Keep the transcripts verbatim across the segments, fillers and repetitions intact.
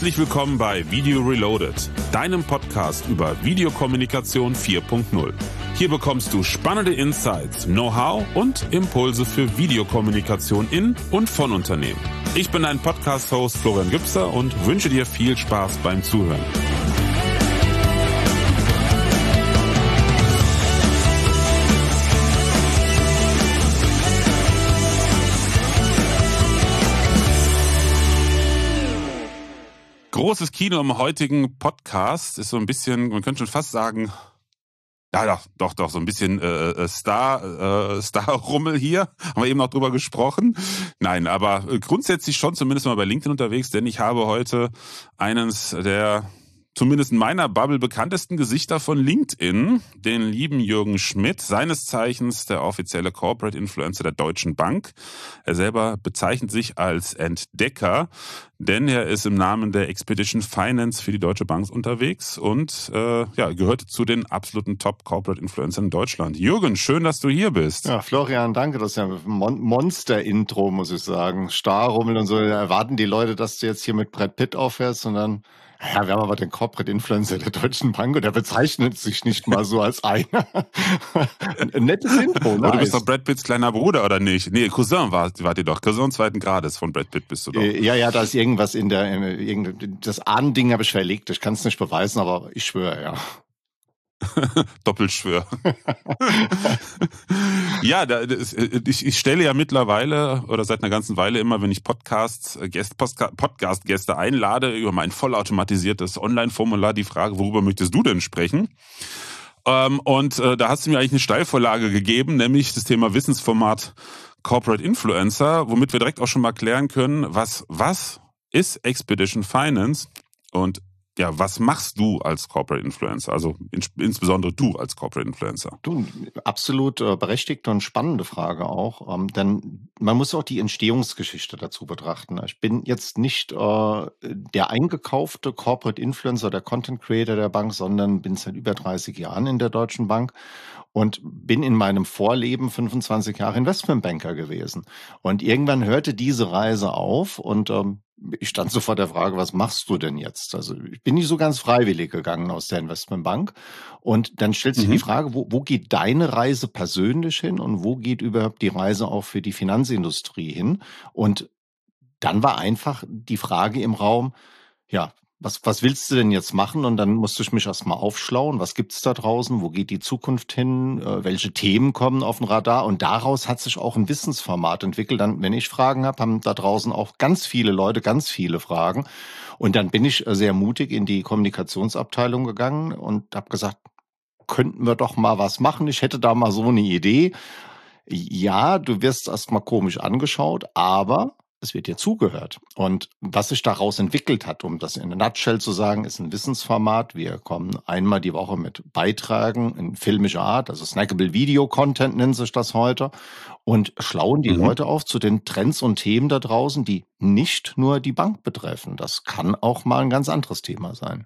Herzlich willkommen bei Video Reloaded, deinem Podcast über Videokommunikation vier Punkt null. Hier bekommst du spannende Insights, Know-how und Impulse für Videokommunikation in und von Unternehmen. Ich bin dein Podcast-Host Florian Gübster und wünsche dir viel Spaß beim Zuhören. Großes Kino im heutigen Podcast ist so ein bisschen, man könnte schon fast sagen, ja doch, doch, doch, so ein bisschen äh, Star, äh, Star-Rummel hier, haben wir eben noch drüber gesprochen. Nein, aber grundsätzlich schon zumindest mal bei LinkedIn unterwegs, denn ich habe heute eines der zumindest in meiner Bubble bekanntesten Gesichter von LinkedIn, den lieben Jürgen Schmidt, seines Zeichens der offizielle Corporate Influencer der Deutschen Bank. Er selber bezeichnet sich als Entdecker, denn er ist im Namen der Expedition Finance für die Deutsche Bank unterwegs und äh, ja, gehört zu den absoluten Top-Corporate-Influencern in Deutschland. Jürgen, schön, dass du hier bist. Ja, Florian, danke. Das ist ja ein Mon- Monster-Intro, muss ich sagen. Starrummel und so. Da erwarten die Leute, dass du jetzt hier mit Brad Pitt aufhörst und dann... Ja, wir haben aber den Corporate Influencer der Deutschen Bank und der bezeichnet sich nicht mal so als einer. Ein nettes Intro, ne? Aber du bist doch Brad Pitts kleiner Bruder, oder nicht? Nee, Cousin war, wart ihr doch. Cousin zweiten Grades von Brad Pitt bist du doch. Ja, ja, da ist irgendwas in der, in, das Ahnding habe ich verlegt. Ich kann es nicht beweisen, aber ich schwöre, ja. Doppelschwör. Ja, da, das, ich, ich stelle ja mittlerweile oder seit einer ganzen Weile immer, wenn ich Podcasts, Gäste, Podcast-Gäste einlade, über mein vollautomatisiertes Online-Formular die Frage, worüber möchtest du denn sprechen? Ähm, und äh, da hast du mir eigentlich eine Steilvorlage gegeben, nämlich das Thema Wissensformat Corporate Influencer, womit wir direkt auch schon mal klären können, was, was ist Expedition Finance und ja, was machst du als Corporate Influencer? Also in, insbesondere du als Corporate Influencer. Du, absolut äh, berechtigte und spannende Frage auch, ähm, denn man muss auch die Entstehungsgeschichte dazu betrachten. Ich bin jetzt nicht äh, der eingekaufte Corporate Influencer, der Content Creator der Bank, sondern bin seit über dreißig Jahren in der Deutschen Bank und bin in meinem Vorleben fünfundzwanzig Jahre Investmentbanker gewesen. Und irgendwann hörte diese Reise auf und ähm, ich stand so vor der Frage, was machst du denn jetzt? Also ich bin nicht so ganz freiwillig gegangen aus der Investmentbank. Und dann stellt sich mhm. die Frage, wo, wo geht deine Reise persönlich hin und wo geht überhaupt die Reise auch für die Finanzindustrie hin? Und dann war einfach die Frage im Raum, ja, Was, was willst du denn jetzt machen? Und dann musste ich mich erstmal aufschlauen. Was gibt's da draußen? Wo geht die Zukunft hin? Äh, welche Themen kommen auf den Radar? Und daraus hat sich auch ein Wissensformat entwickelt. Dann, wenn ich Fragen habe, haben da draußen auch ganz viele Leute ganz viele Fragen. Und dann bin ich sehr mutig in die Kommunikationsabteilung gegangen und habe gesagt, könnten wir doch mal was machen? Ich hätte da mal so eine Idee. Ja, du wirst erstmal komisch angeschaut, aber es wird dir zugehört. Und was sich daraus entwickelt hat, um das in a nutshell zu sagen, ist ein Wissensformat. Wir kommen einmal die Woche mit Beitragen in filmischer Art, also Snackable Video Content nennt sich das heute, und schlauen die mhm. Leute auf zu den Trends und Themen da draußen, die nicht nur die Bank betreffen. Das kann auch mal ein ganz anderes Thema sein.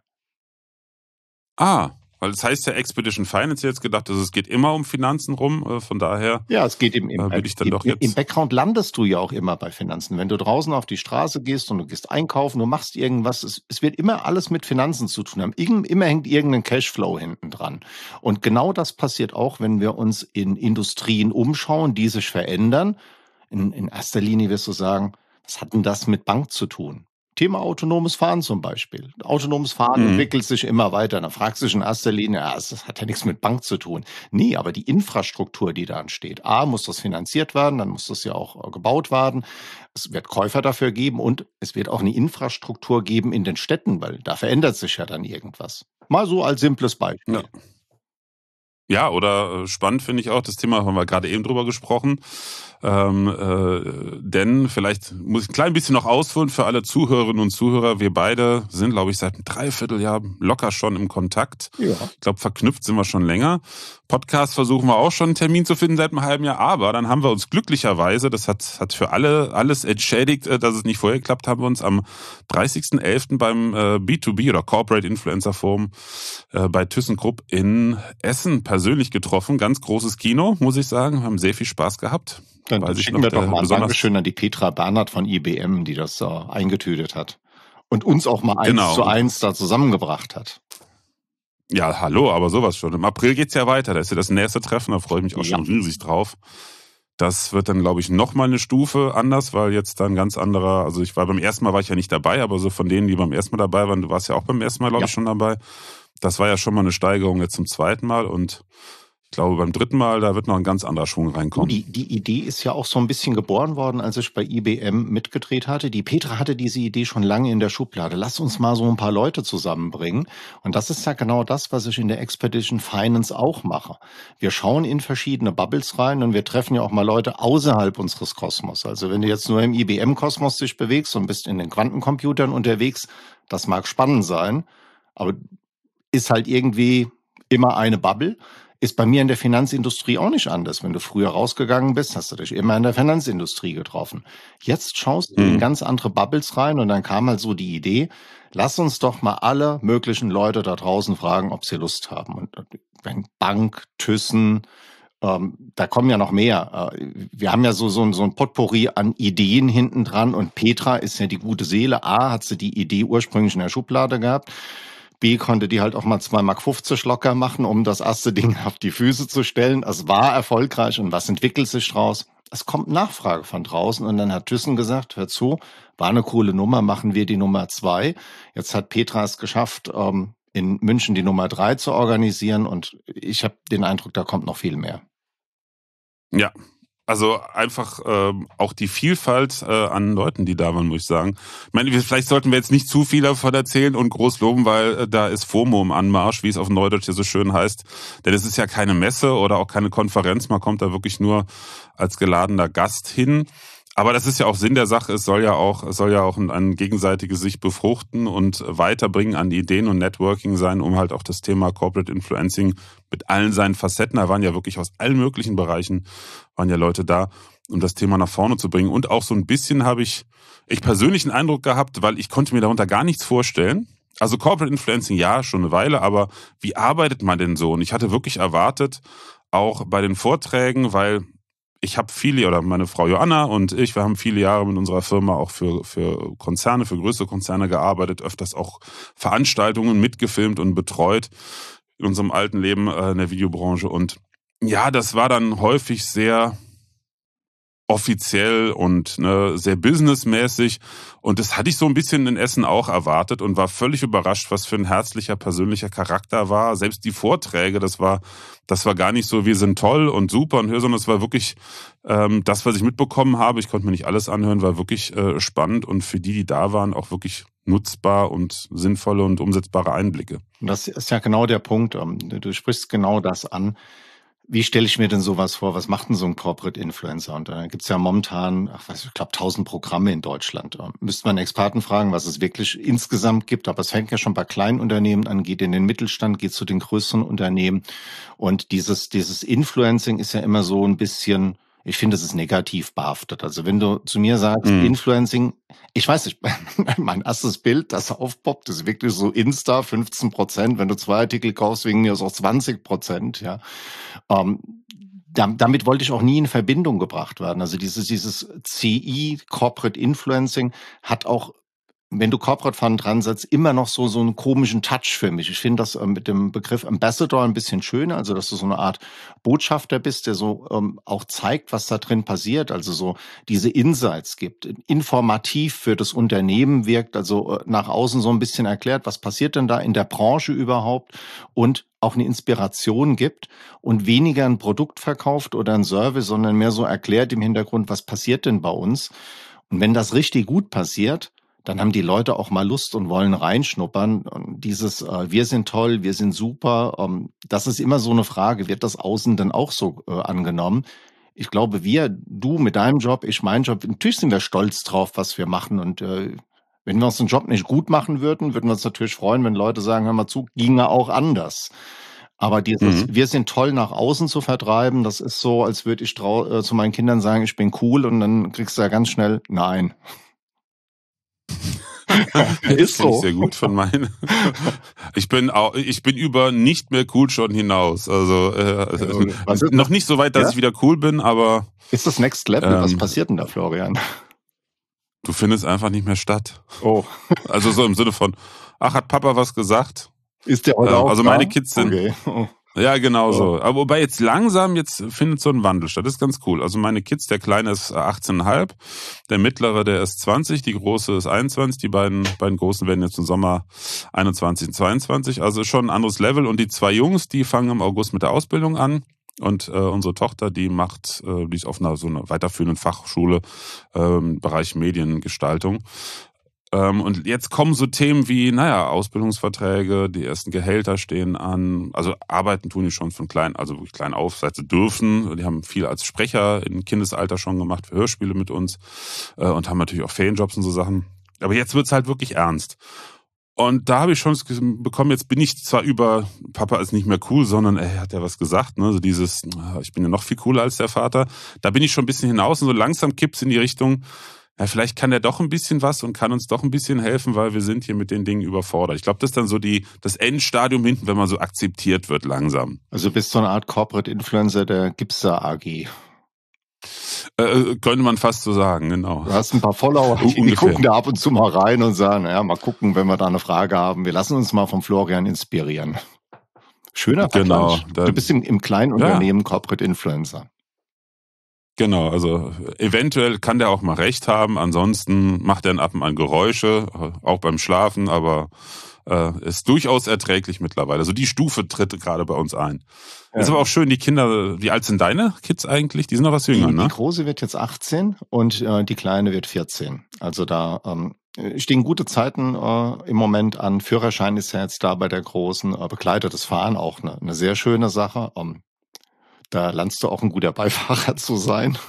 Ah, weil das heißt ja Expedition Finance jetzt gedacht, dass es geht immer um Finanzen rum, von daher. Ja, es geht im, im, äh, ich dann im, doch jetzt im Background landest du ja auch immer bei Finanzen. Wenn du draußen auf die Straße gehst und du gehst einkaufen, du machst irgendwas, es, es wird immer alles mit Finanzen zu tun haben. Irgend, immer hängt irgendein Cashflow hinten dran. Und genau das passiert auch, wenn wir uns in Industrien umschauen, die sich verändern. In, in erster Linie wirst du sagen, was hat denn das mit Bank zu tun? Thema autonomes Fahren zum Beispiel. Autonomes Fahren mhm. entwickelt sich immer weiter. Da fragst du dich in erster Linie, ja, das hat ja nichts mit Bank zu tun. Nee, aber die Infrastruktur, die da entsteht. A, muss das finanziert werden, dann muss das ja auch gebaut werden. Es wird Käufer dafür geben und es wird auch eine Infrastruktur geben in den Städten, weil da verändert sich ja dann irgendwas. Mal so als simples Beispiel. Ja. Ja, oder spannend finde ich auch, das Thema haben wir gerade eben drüber gesprochen, ähm, äh, denn vielleicht muss ich ein klein bisschen noch ausholen für alle Zuhörerinnen und Zuhörer. Wir beide sind, glaube ich, seit einem Dreivierteljahr locker schon im Kontakt. Ja. Ich glaube, verknüpft sind wir schon länger. Podcast versuchen wir auch schon einen Termin zu finden seit einem halben Jahr, aber dann haben wir uns glücklicherweise, das hat hat für alle alles entschädigt, dass es nicht vorher geklappt, haben wir uns am dreißigsten elften beim äh, B zwei B oder Corporate Influencer Forum äh, bei ThyssenKrupp in Essen persönlich getroffen. Ganz großes Kino, muss ich sagen. Wir haben sehr viel Spaß gehabt. Dann schicken wir doch mal ein Dankeschön an die Petra Bernhard von I B M, die das äh, eingetütet hat. Und uns auch mal eins Genau. zu eins da zusammengebracht hat. Ja, hallo, aber sowas schon. Im April geht's ja weiter. Da ist ja das nächste Treffen, da freue ich mich auch Ja. schon riesig drauf. Das wird dann, glaube ich, nochmal eine Stufe anders, weil jetzt dann ganz anderer, also ich war beim ersten Mal war ich ja nicht dabei, aber so von denen, die beim ersten Mal dabei waren, du warst ja auch beim ersten Mal, glaube Ja. ich, schon dabei. Das war ja schon mal eine Steigerung jetzt zum zweiten Mal und ich glaube, beim dritten Mal, da wird noch ein ganz anderer Schwung reinkommen. Die, die Idee ist ja auch so ein bisschen geboren worden, als ich bei I B M mitgedreht hatte. Die Petra hatte diese Idee schon lange in der Schublade. Lass uns mal so ein paar Leute zusammenbringen. Und das ist ja genau das, was ich in der Expedition Finance auch mache. Wir schauen in verschiedene Bubbles rein und wir treffen ja auch mal Leute außerhalb unseres Kosmos. Also wenn du jetzt nur im I B M-Kosmos dich bewegst und bist in den Quantencomputern unterwegs, das mag spannend sein, aber ist halt irgendwie immer eine Bubble. Ist bei mir in der Finanzindustrie auch nicht anders. Wenn du früher rausgegangen bist, hast du dich immer in der Finanzindustrie getroffen. Jetzt schaust du Mhm. in ganz andere Bubbles rein und dann kam halt so die Idee, lass uns doch mal alle möglichen Leute da draußen fragen, ob sie Lust haben. Und wenn Bank, Thyssen, ähm, da kommen ja noch mehr. Äh, wir haben ja so, so, ein- so ein Potpourri an Ideen hinten dran und Petra ist ja die gute Seele. A, hat sie die Idee ursprünglich in der Schublade gehabt. B, konnte die halt auch mal zwei Mark fünfzig locker machen, um das erste Ding auf die Füße zu stellen. Es war erfolgreich und was entwickelt sich draus? Es kommt Nachfrage von draußen und dann hat Thyssen gesagt, hör zu, war eine coole Nummer, machen wir die Nummer zwei. Jetzt hat Petra es geschafft, ähm, in München die Nummer drei zu organisieren und ich habe den Eindruck, da kommt noch viel mehr. Ja, also einfach ähm, auch die Vielfalt äh, an Leuten, die da waren, muss ich sagen. Ich meine, wir- vielleicht sollten wir jetzt nicht zu viel davon erzählen und groß loben, weil äh, da ist FOMO im Anmarsch, wie es auf Neudeutsch hier so schön heißt. Denn es ist ja keine Messe oder auch keine Konferenz, man kommt da wirklich nur als geladener Gast hin. Aber das ist ja auch Sinn der Sache, es soll ja auch, es soll ja auch ein, ein gegenseitiges sich befruchten und weiterbringen an Ideen und Networking sein, um halt auch das Thema Corporate Influencing mit allen seinen Facetten, da waren ja wirklich aus allen möglichen Bereichen, waren ja Leute da, um das Thema nach vorne zu bringen. Und auch so ein bisschen habe ich, ich persönlich einen Eindruck gehabt, weil ich konnte mir darunter gar nichts vorstellen. Also Corporate Influencing, ja, schon eine Weile, aber wie arbeitet man denn so? Und ich hatte wirklich erwartet, auch bei den Vorträgen, weil ich habe viele, oder meine Frau Joanna und ich, wir haben viele Jahre mit unserer Firma auch für, für Konzerne, für größere Konzerne gearbeitet, öfters auch Veranstaltungen mitgefilmt und betreut in unserem alten Leben äh, in der Videobranche. Und ja, das war dann häufig sehr offiziell und ne, sehr businessmäßig. Und das hatte ich so ein bisschen in Essen auch erwartet und war völlig überrascht, was für ein herzlicher, persönlicher Charakter war. Selbst die Vorträge, das war, das war gar nicht so, wir sind toll und super und hör, sondern es war wirklich ähm, das, was ich mitbekommen habe. Ich konnte mir nicht alles anhören, war wirklich äh, spannend und für die, die da waren, auch wirklich nutzbar und sinnvolle und umsetzbare Einblicke. Und das ist ja genau der Punkt. ähm, Du du sprichst genau das an. Wie stelle ich mir denn sowas vor? Was macht denn so ein Corporate Influencer? Und da gibt's ja momentan, ach, was, ich glaube, tausend Programme in Deutschland. Ähm, Müsste man einen Experten fragen, was es wirklich insgesamt gibt. Aber es fängt ja schon bei kleinen Unternehmen an, geht in den Mittelstand, geht zu den größeren Unternehmen. Und dieses, dieses Influencing ist ja immer so ein bisschen, ich finde, es ist negativ behaftet. Also wenn du zu mir sagst, Mhm. Influencing, ich weiß nicht, mein erstes Bild, das aufpoppt, ist wirklich so Insta, fünfzehn Prozent. Wenn du zwei Artikel kaufst, wegen mir ist auch zwanzig Prozent, ja. Ähm, da, damit wollte ich auch nie in Verbindung gebracht werden. Also dieses, dieses C I, Corporate Influencing, hat auch, wenn du Corporate Fund dran setzt, immer noch so, so einen komischen Touch für mich. Ich finde das äh, mit dem Begriff Ambassador ein bisschen schöner, also dass du so eine Art Botschafter bist, der so ähm, auch zeigt, was da drin passiert, also so diese Insights gibt, informativ für das Unternehmen wirkt, also äh, nach außen so ein bisschen erklärt, was passiert denn da in der Branche überhaupt und auch eine Inspiration gibt und weniger ein Produkt verkauft oder ein Service, sondern mehr so erklärt im Hintergrund, was passiert denn bei uns. Und wenn das richtig gut passiert, dann haben die Leute auch mal Lust und wollen reinschnuppern. Und dieses äh, wir sind toll, wir sind super, ähm, das ist immer so eine Frage, wird das außen dann auch so äh, angenommen? Ich glaube, wir, du mit deinem Job, ich meinen Job, natürlich sind wir stolz drauf, was wir machen. Und äh, wenn wir uns den Job nicht gut machen würden, würden wir uns natürlich freuen, wenn Leute sagen, hör mal zu, ginge auch anders. Aber dieses Mhm. wir sind toll nach außen zu vertreiben, das ist so, als würde ich trau äh, zu meinen Kindern sagen, ich bin cool und dann kriegst du ja ganz schnell, nein. Das Ist kenne ich so. sehr gut von meinen. Ich bin auch, ich bin über nicht mehr cool schon hinaus. Also äh, Was ist, noch nicht so weit, dass ja? ich wieder cool bin, aber Ist das Next Level? Was ähm, passiert denn da, Florian? Du findest einfach nicht mehr statt. Oh. Also so im Sinne von, ach, hat Papa was gesagt? Ist der heute Äh, auch also da? meine Kids sind, Okay. Oh. ja, genau Oh. so. Aber wobei jetzt langsam, jetzt findet so ein Wandel statt. Das ist ganz cool. Also meine Kids, der Kleine ist achtzehn Komma fünf, der Mittlere, der ist zwanzig, die Große ist einundzwanzig, die beiden, beiden Großen werden jetzt im Sommer einundzwanzig und zweiundzwanzig. Also ist schon ein anderes Level. Und die zwei Jungs, die fangen im August mit der Ausbildung an. Und äh, unsere Tochter, die macht, äh, die ist auf einer so einer weiterführenden Fachschule, ähm, Bereich Mediengestaltung. Ähm, und jetzt kommen so Themen wie, naja, Ausbildungsverträge, die ersten Gehälter stehen an. Also arbeiten tun die schon von klein, also wirklich klein auf, seit sie dürfen. Die haben viel als Sprecher im Kindesalter schon gemacht für Hörspiele mit uns äh, und haben natürlich auch Ferienjobs und so Sachen. Aber jetzt wird's halt wirklich ernst. Und da habe ich schon das bekommen, jetzt bin ich zwar über, Papa ist nicht mehr cool, sondern er hat ja was gesagt, ne, so dieses, ich bin ja noch viel cooler als der Vater. Da bin ich schon ein bisschen hinaus und so langsam kippt's in die Richtung, ja, vielleicht kann der doch ein bisschen was und kann uns doch ein bisschen helfen, weil wir sind hier mit den Dingen überfordert. Ich glaube, das ist dann so die, das Endstadium hinten, wenn man so akzeptiert wird langsam. Also bist du eine Art Corporate Influencer der Gipsa A G. Äh, könnte man fast so sagen, genau. Du hast ein paar Follower, die, die gucken da ab und zu mal rein und sagen, ja, mal gucken, wenn wir da eine Frage haben. Wir lassen uns mal vom Florian inspirieren. Schöner Vergleich. Genau. Du bist im, im kleinen Unternehmen ja. Corporate Influencer. Genau, also eventuell kann der auch mal recht haben, ansonsten macht er ab und an Geräusche, auch beim Schlafen, aber äh, ist durchaus erträglich mittlerweile. Also die Stufe tritt gerade bei uns ein. Ja. Ist aber auch schön, die Kinder, wie alt sind deine Kids eigentlich? Die sind noch was jünger, die, ne? Die Große wird jetzt achtzehn und äh, die Kleine wird vierzehn. Also da ähm, stehen gute Zeiten äh, im Moment an. Führerschein ist ja jetzt da bei der Großen. Äh, begleitetes Fahren auch eine, eine sehr schöne Sache. Ähm, Da lernst du auch ein guter Beifahrer zu sein.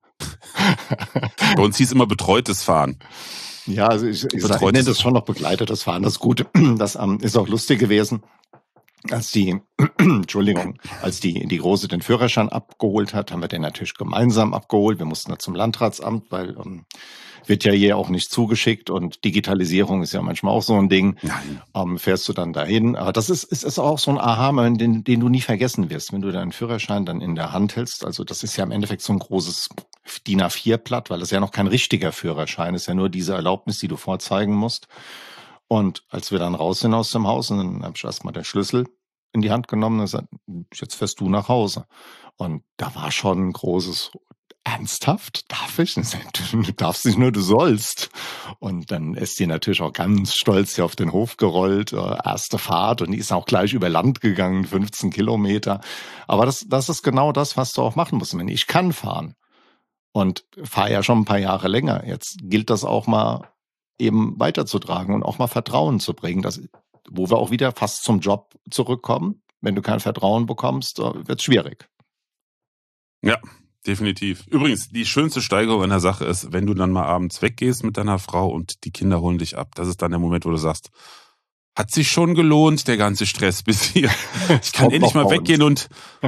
Bei uns hieß immer betreutes Fahren. Ja, also ich, ich, sag, ich nenne das schon noch begleitetes Fahren. Das Gute, das ähm, ist auch lustig gewesen, als die, Entschuldigung, als die die Große den Führerschein abgeholt hat, haben wir den natürlich gemeinsam abgeholt. Wir mussten da zum Landratsamt, weil ähm, wird ja hier auch nicht zugeschickt und Digitalisierung ist ja manchmal auch so ein Ding. Ähm, fährst du dann dahin. Aber das ist, ist, ist auch so ein Aha-Moment, den, den du nie vergessen wirst, wenn du deinen Führerschein dann in der Hand hältst. Also das ist ja im Endeffekt so ein großes D I N A vier Blatt, weil das ja noch kein richtiger Führerschein ist, ja nur diese Erlaubnis, die du vorzeigen musst. Und als wir dann raus sind aus dem Haus, und dann habe ich erstmal den Schlüssel in die Hand genommen und gesagt, jetzt fährst du nach Hause. Und da war schon ein großes Ernsthaft? Darf ich? Du darfst nicht nur, du sollst. Und dann ist sie natürlich auch ganz stolz hier auf den Hof gerollt, erste Fahrt, und die ist auch gleich über Land gegangen, fünfzehn Kilometer. Aber das, das ist genau das, was du auch machen musst. Wenn ich kann fahren und fahre ja schon ein paar Jahre länger, jetzt gilt das auch mal eben weiterzutragen und auch mal Vertrauen zu bringen, dass, wo wir auch wieder fast zum Job zurückkommen. Wenn du kein Vertrauen bekommst, wird es schwierig. Ja. Definitiv. Übrigens, die schönste Steigerung an der Sache ist, wenn du dann mal abends weggehst mit deiner Frau und die Kinder holen dich ab. Das ist dann der Moment, wo du sagst, hat sich schon gelohnt, der ganze Stress bis hier. Ich kann endlich mal weggehen und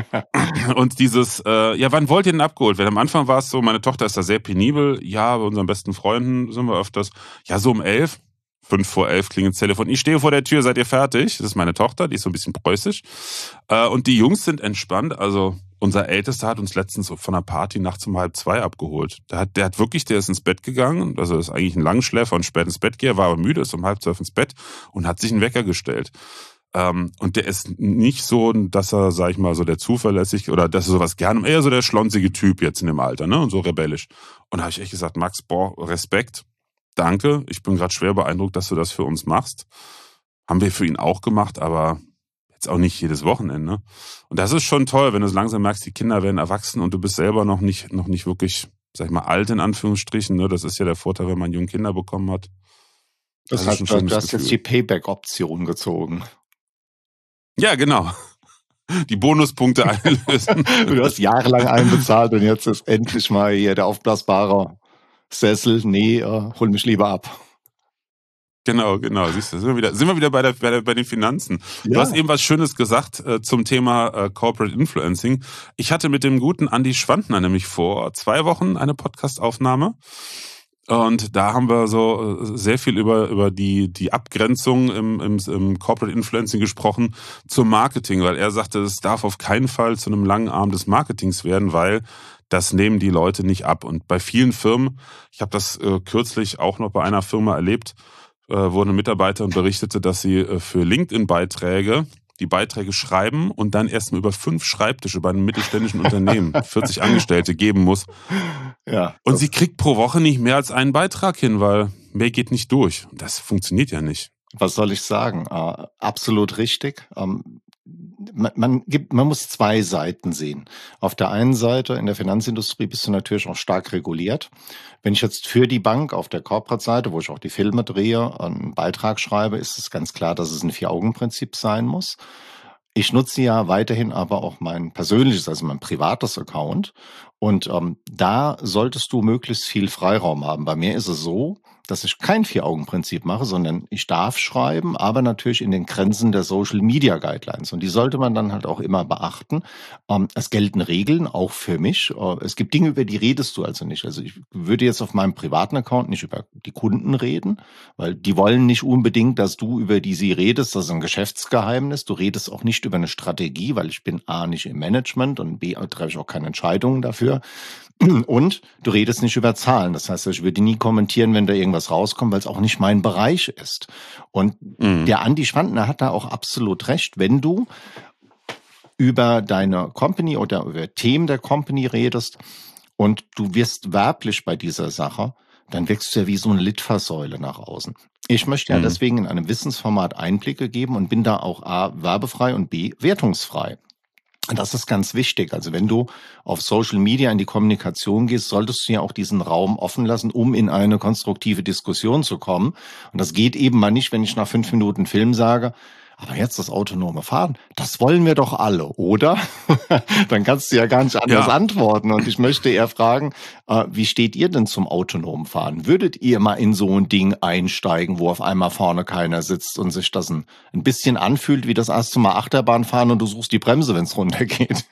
und dieses, äh, ja, wann wollt ihr denn abgeholt werden? Am Anfang war es so, meine Tochter ist da sehr penibel. Ja, bei unseren besten Freunden sind wir öfters. Ja, so um elf. Fünf vor elf klingelt das Telefon. Ich stehe vor der Tür, seid ihr fertig? Das ist meine Tochter, die ist so ein bisschen preußisch. Äh, und die Jungs sind entspannt. Also unser Ältester hat uns letztens von einer Party nachts um halb zwei abgeholt. Der hat, der hat wirklich, der ist ins Bett gegangen. Also ist eigentlich ein Langschläfer und spät ins Bett gehe, war aber müde, ist um halb zwölf ins Bett und hat sich einen Wecker gestellt. Ähm, und der ist nicht so, dass er, sag ich mal, so der zuverlässig oder dass er sowas gerne, eher so der schlonzige Typ jetzt in dem Alter, ne? Und so rebellisch. Und da habe ich echt gesagt, Max, boah, Respekt. Danke, ich bin gerade schwer beeindruckt, dass du das für uns machst. Haben wir für ihn auch gemacht, aber jetzt auch nicht jedes Wochenende. Und das ist schon toll, wenn du so langsam merkst, die Kinder werden erwachsen und du bist selber noch nicht, noch nicht wirklich, sag ich mal, alt in Anführungsstrichen. Ne? Das ist ja der Vorteil, wenn man junge Kinder bekommen hat. Das, das heißt, du hast Gefühl. Jetzt die Payback-Option gezogen. Ja, genau. Die Bonuspunkte einlösen. Du hast jahrelang einbezahlt und jetzt ist endlich mal hier der aufblasbare Sessel, nee, äh, hol mich lieber ab. Genau, genau. Siehst du, sind wir wieder, sind wir wieder bei, der, bei, der, bei den Finanzen. Ja. Du hast eben was Schönes gesagt äh, zum Thema äh, Corporate Influencing. Ich hatte mit dem guten Andi Schwandner nämlich vor zwei Wochen eine Podcast-Aufnahme. Und da haben wir so sehr viel über über die die Abgrenzung im, im, im Corporate Influencing gesprochen zum Marketing, weil er sagte, es darf auf keinen Fall zu einem langen Arm des Marketings werden, weil das nehmen die Leute nicht ab. Und bei vielen Firmen, ich habe das äh, kürzlich auch noch bei einer Firma erlebt, äh, wo eine Mitarbeiterin berichtete, dass sie äh, für LinkedIn-Beiträge die Beiträge schreiben und dann erstmal über fünf Schreibtische bei einem mittelständischen Unternehmen, vierzig Angestellte geben muss. Ja, Und das, sie kriegt pro Woche nicht mehr als einen Beitrag hin, weil mehr geht nicht durch. Das funktioniert ja nicht. was soll ich sagen? Äh, absolut richtig. Ähm, man, man gibt, man muss zwei Seiten sehen. Auf der einen Seite, in der Finanzindustrie bist du natürlich auch stark reguliert. Wenn ich jetzt für die Bank auf der Corporate-Seite, wo ich auch die Filme drehe, einen Beitrag schreibe, ist es ganz klar, dass es ein Vier-Augen-Prinzip sein muss. Ich nutze ja weiterhin aber auch mein persönliches, also mein privates Account. Und ähm, da solltest du möglichst viel Freiraum haben. Bei mir ist es so, dass ich kein Vier-Augen-Prinzip mache, sondern ich darf schreiben, aber natürlich in den Grenzen der Social-Media-Guidelines. Und die sollte man dann halt auch immer beachten. Ähm, es gelten Regeln, auch für mich. Äh, es gibt Dinge, über die redest du also nicht. Also ich würde jetzt auf meinem privaten Account nicht über die Kunden reden, weil die wollen nicht unbedingt, dass du über die sie redest. Das ist ein Geschäftsgeheimnis. Du redest auch nicht über eine Strategie, weil ich bin A, nicht im Management und B, treffe ich auch keine Entscheidungen dafür. Und du redest nicht über Zahlen. Das heißt, ich würde nie kommentieren, wenn da irgendwas rauskommt, weil es auch nicht mein Bereich ist. Und Mhm. der Andi Schwandner hat da auch absolut recht. Wenn du über deine Company oder über Themen der Company redest und du wirst werblich bei dieser Sache, dann wirkst du ja wie so eine Litfaßsäule nach außen. Ich möchte ja Mhm. deswegen in einem Wissensformat Einblicke geben und bin da auch A, werbefrei und B, wertungsfrei. Und das ist ganz wichtig. Also wenn du auf Social Media in die Kommunikation gehst, solltest du ja auch diesen Raum offen lassen, um in eine konstruktive Diskussion zu kommen. Und das geht eben mal nicht, wenn ich nach fünf Minuten Film sage, aber jetzt das autonome Fahren, das wollen wir doch alle, oder? Dann kannst du ja gar nicht anders Ja. antworten. Und ich möchte eher fragen, äh, wie steht ihr denn zum autonomen Fahren? Würdet ihr mal in so ein Ding einsteigen, wo auf einmal vorne keiner sitzt und sich das ein, ein bisschen anfühlt wie das erste Mal Achterbahn fahren und du suchst die Bremse, wenn es runtergeht?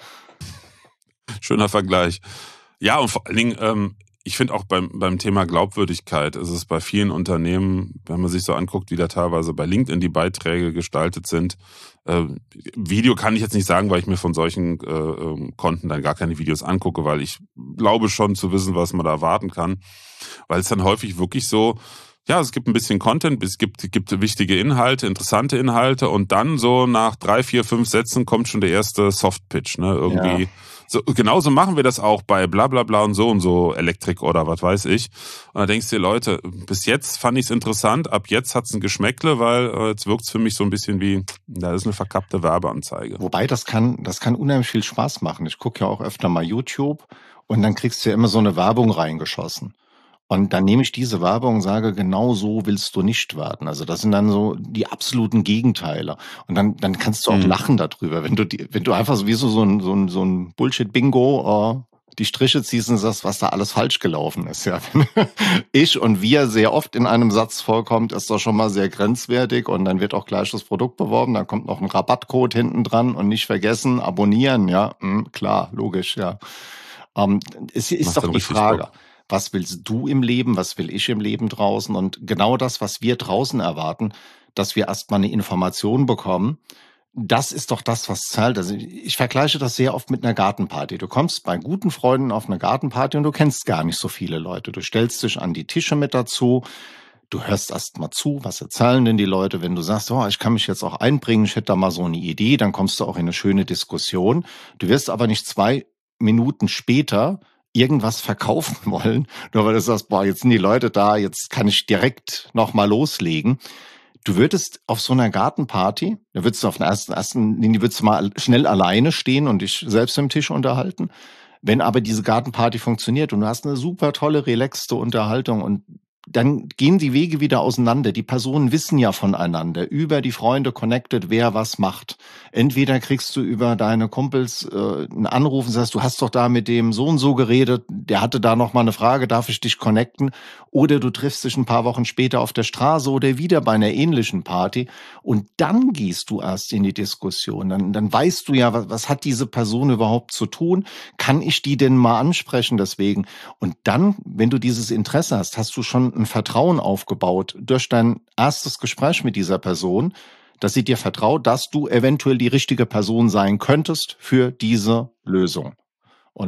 Schöner Vergleich. Ja, und vor allen Dingen, ähm, ich finde auch beim, beim Thema Glaubwürdigkeit ist es bei vielen Unternehmen, wenn man sich so anguckt, wie da teilweise bei LinkedIn die Beiträge gestaltet sind. Äh, Video kann ich jetzt nicht sagen, weil ich mir von solchen äh, Konten dann gar keine Videos angucke, weil ich glaube schon zu wissen, was man da erwarten kann. Weil es dann häufig wirklich so, ja, es gibt ein bisschen Content, es gibt, es gibt wichtige Inhalte, interessante Inhalte und dann so nach drei, vier, fünf Sätzen kommt schon der erste Softpitch, ne, irgendwie. Ja. So, genauso machen wir das auch bei bla bla bla und so und so Elektrik oder was weiß ich. Und da denkst du dir, Leute, bis jetzt fand ich es interessant, ab jetzt hat's ein Geschmäckle, weil äh, jetzt wirkt's für mich so ein bisschen wie, da ist eine verkappte Werbeanzeige. Wobei das kann, das kann unheimlich viel Spaß machen. Ich gucke ja auch öfter mal YouTube und dann kriegst du ja immer so eine Werbung reingeschossen. Und dann nehme ich diese Werbung und sage, genau so willst du nicht werden. Also das sind dann so die absoluten Gegenteile. Und dann, dann kannst du auch Mhm. lachen darüber, wenn du die, wenn du einfach sowieso so ein, so ein, so ein Bullshit-Bingo äh, die Striche ziehst und sagst, was da alles falsch gelaufen ist. Ja, wenn ich und wir sehr oft in einem Satz vorkommt, ist das schon mal sehr grenzwertig und dann wird auch gleich das Produkt beworben, dann kommt noch ein Rabattcode hinten dran und nicht vergessen, abonnieren, ja, hm, klar, logisch, ja. Ähm, es ist Macht doch dann die richtig Frage. Bock. Was willst du im Leben, was will ich im Leben draußen? Und genau das, was wir draußen erwarten, dass wir erstmal eine Information bekommen, das ist doch das, was zahlt. Also ich vergleiche das sehr oft mit einer Gartenparty. Du kommst bei guten Freunden auf eine Gartenparty und du kennst gar nicht so viele Leute. Du stellst dich an die Tische mit dazu. Du hörst erst mal zu, was erzählen denn die Leute, wenn du sagst, oh, ich kann mich jetzt auch einbringen, ich hätte da mal so eine Idee, dann kommst du auch in eine schöne Diskussion. Du wirst aber nicht zwei Minuten später irgendwas verkaufen wollen, nur weil du sagst, boah, jetzt sind die Leute da, jetzt kann ich direkt nochmal loslegen. Du würdest auf so einer Gartenparty, da würdest du auf einer ersten, ersten Linie würdest du mal schnell alleine stehen und dich selbst am Tisch unterhalten. Wenn aber diese Gartenparty funktioniert und du hast eine super tolle, relaxte Unterhaltung und dann gehen die Wege wieder auseinander. Die Personen wissen ja voneinander, über die Freunde connected, wer was macht. Entweder kriegst du über deine Kumpels äh, einen Anruf und sagst, du hast doch da mit dem so und so geredet, der hatte da noch mal eine Frage, darf ich dich connecten? Oder du triffst dich ein paar Wochen später auf der Straße oder wieder bei einer ähnlichen Party und dann gehst du erst in die Diskussion. Dann, dann weißt du ja, was, was hat diese Person überhaupt zu tun? Kann ich die denn mal ansprechen deswegen? Und dann, wenn du dieses Interesse hast, hast du schon ein Vertrauen aufgebaut durch dein erstes Gespräch mit dieser Person, dass sie dir vertraut, dass du eventuell die richtige Person sein könntest für diese Lösung. Und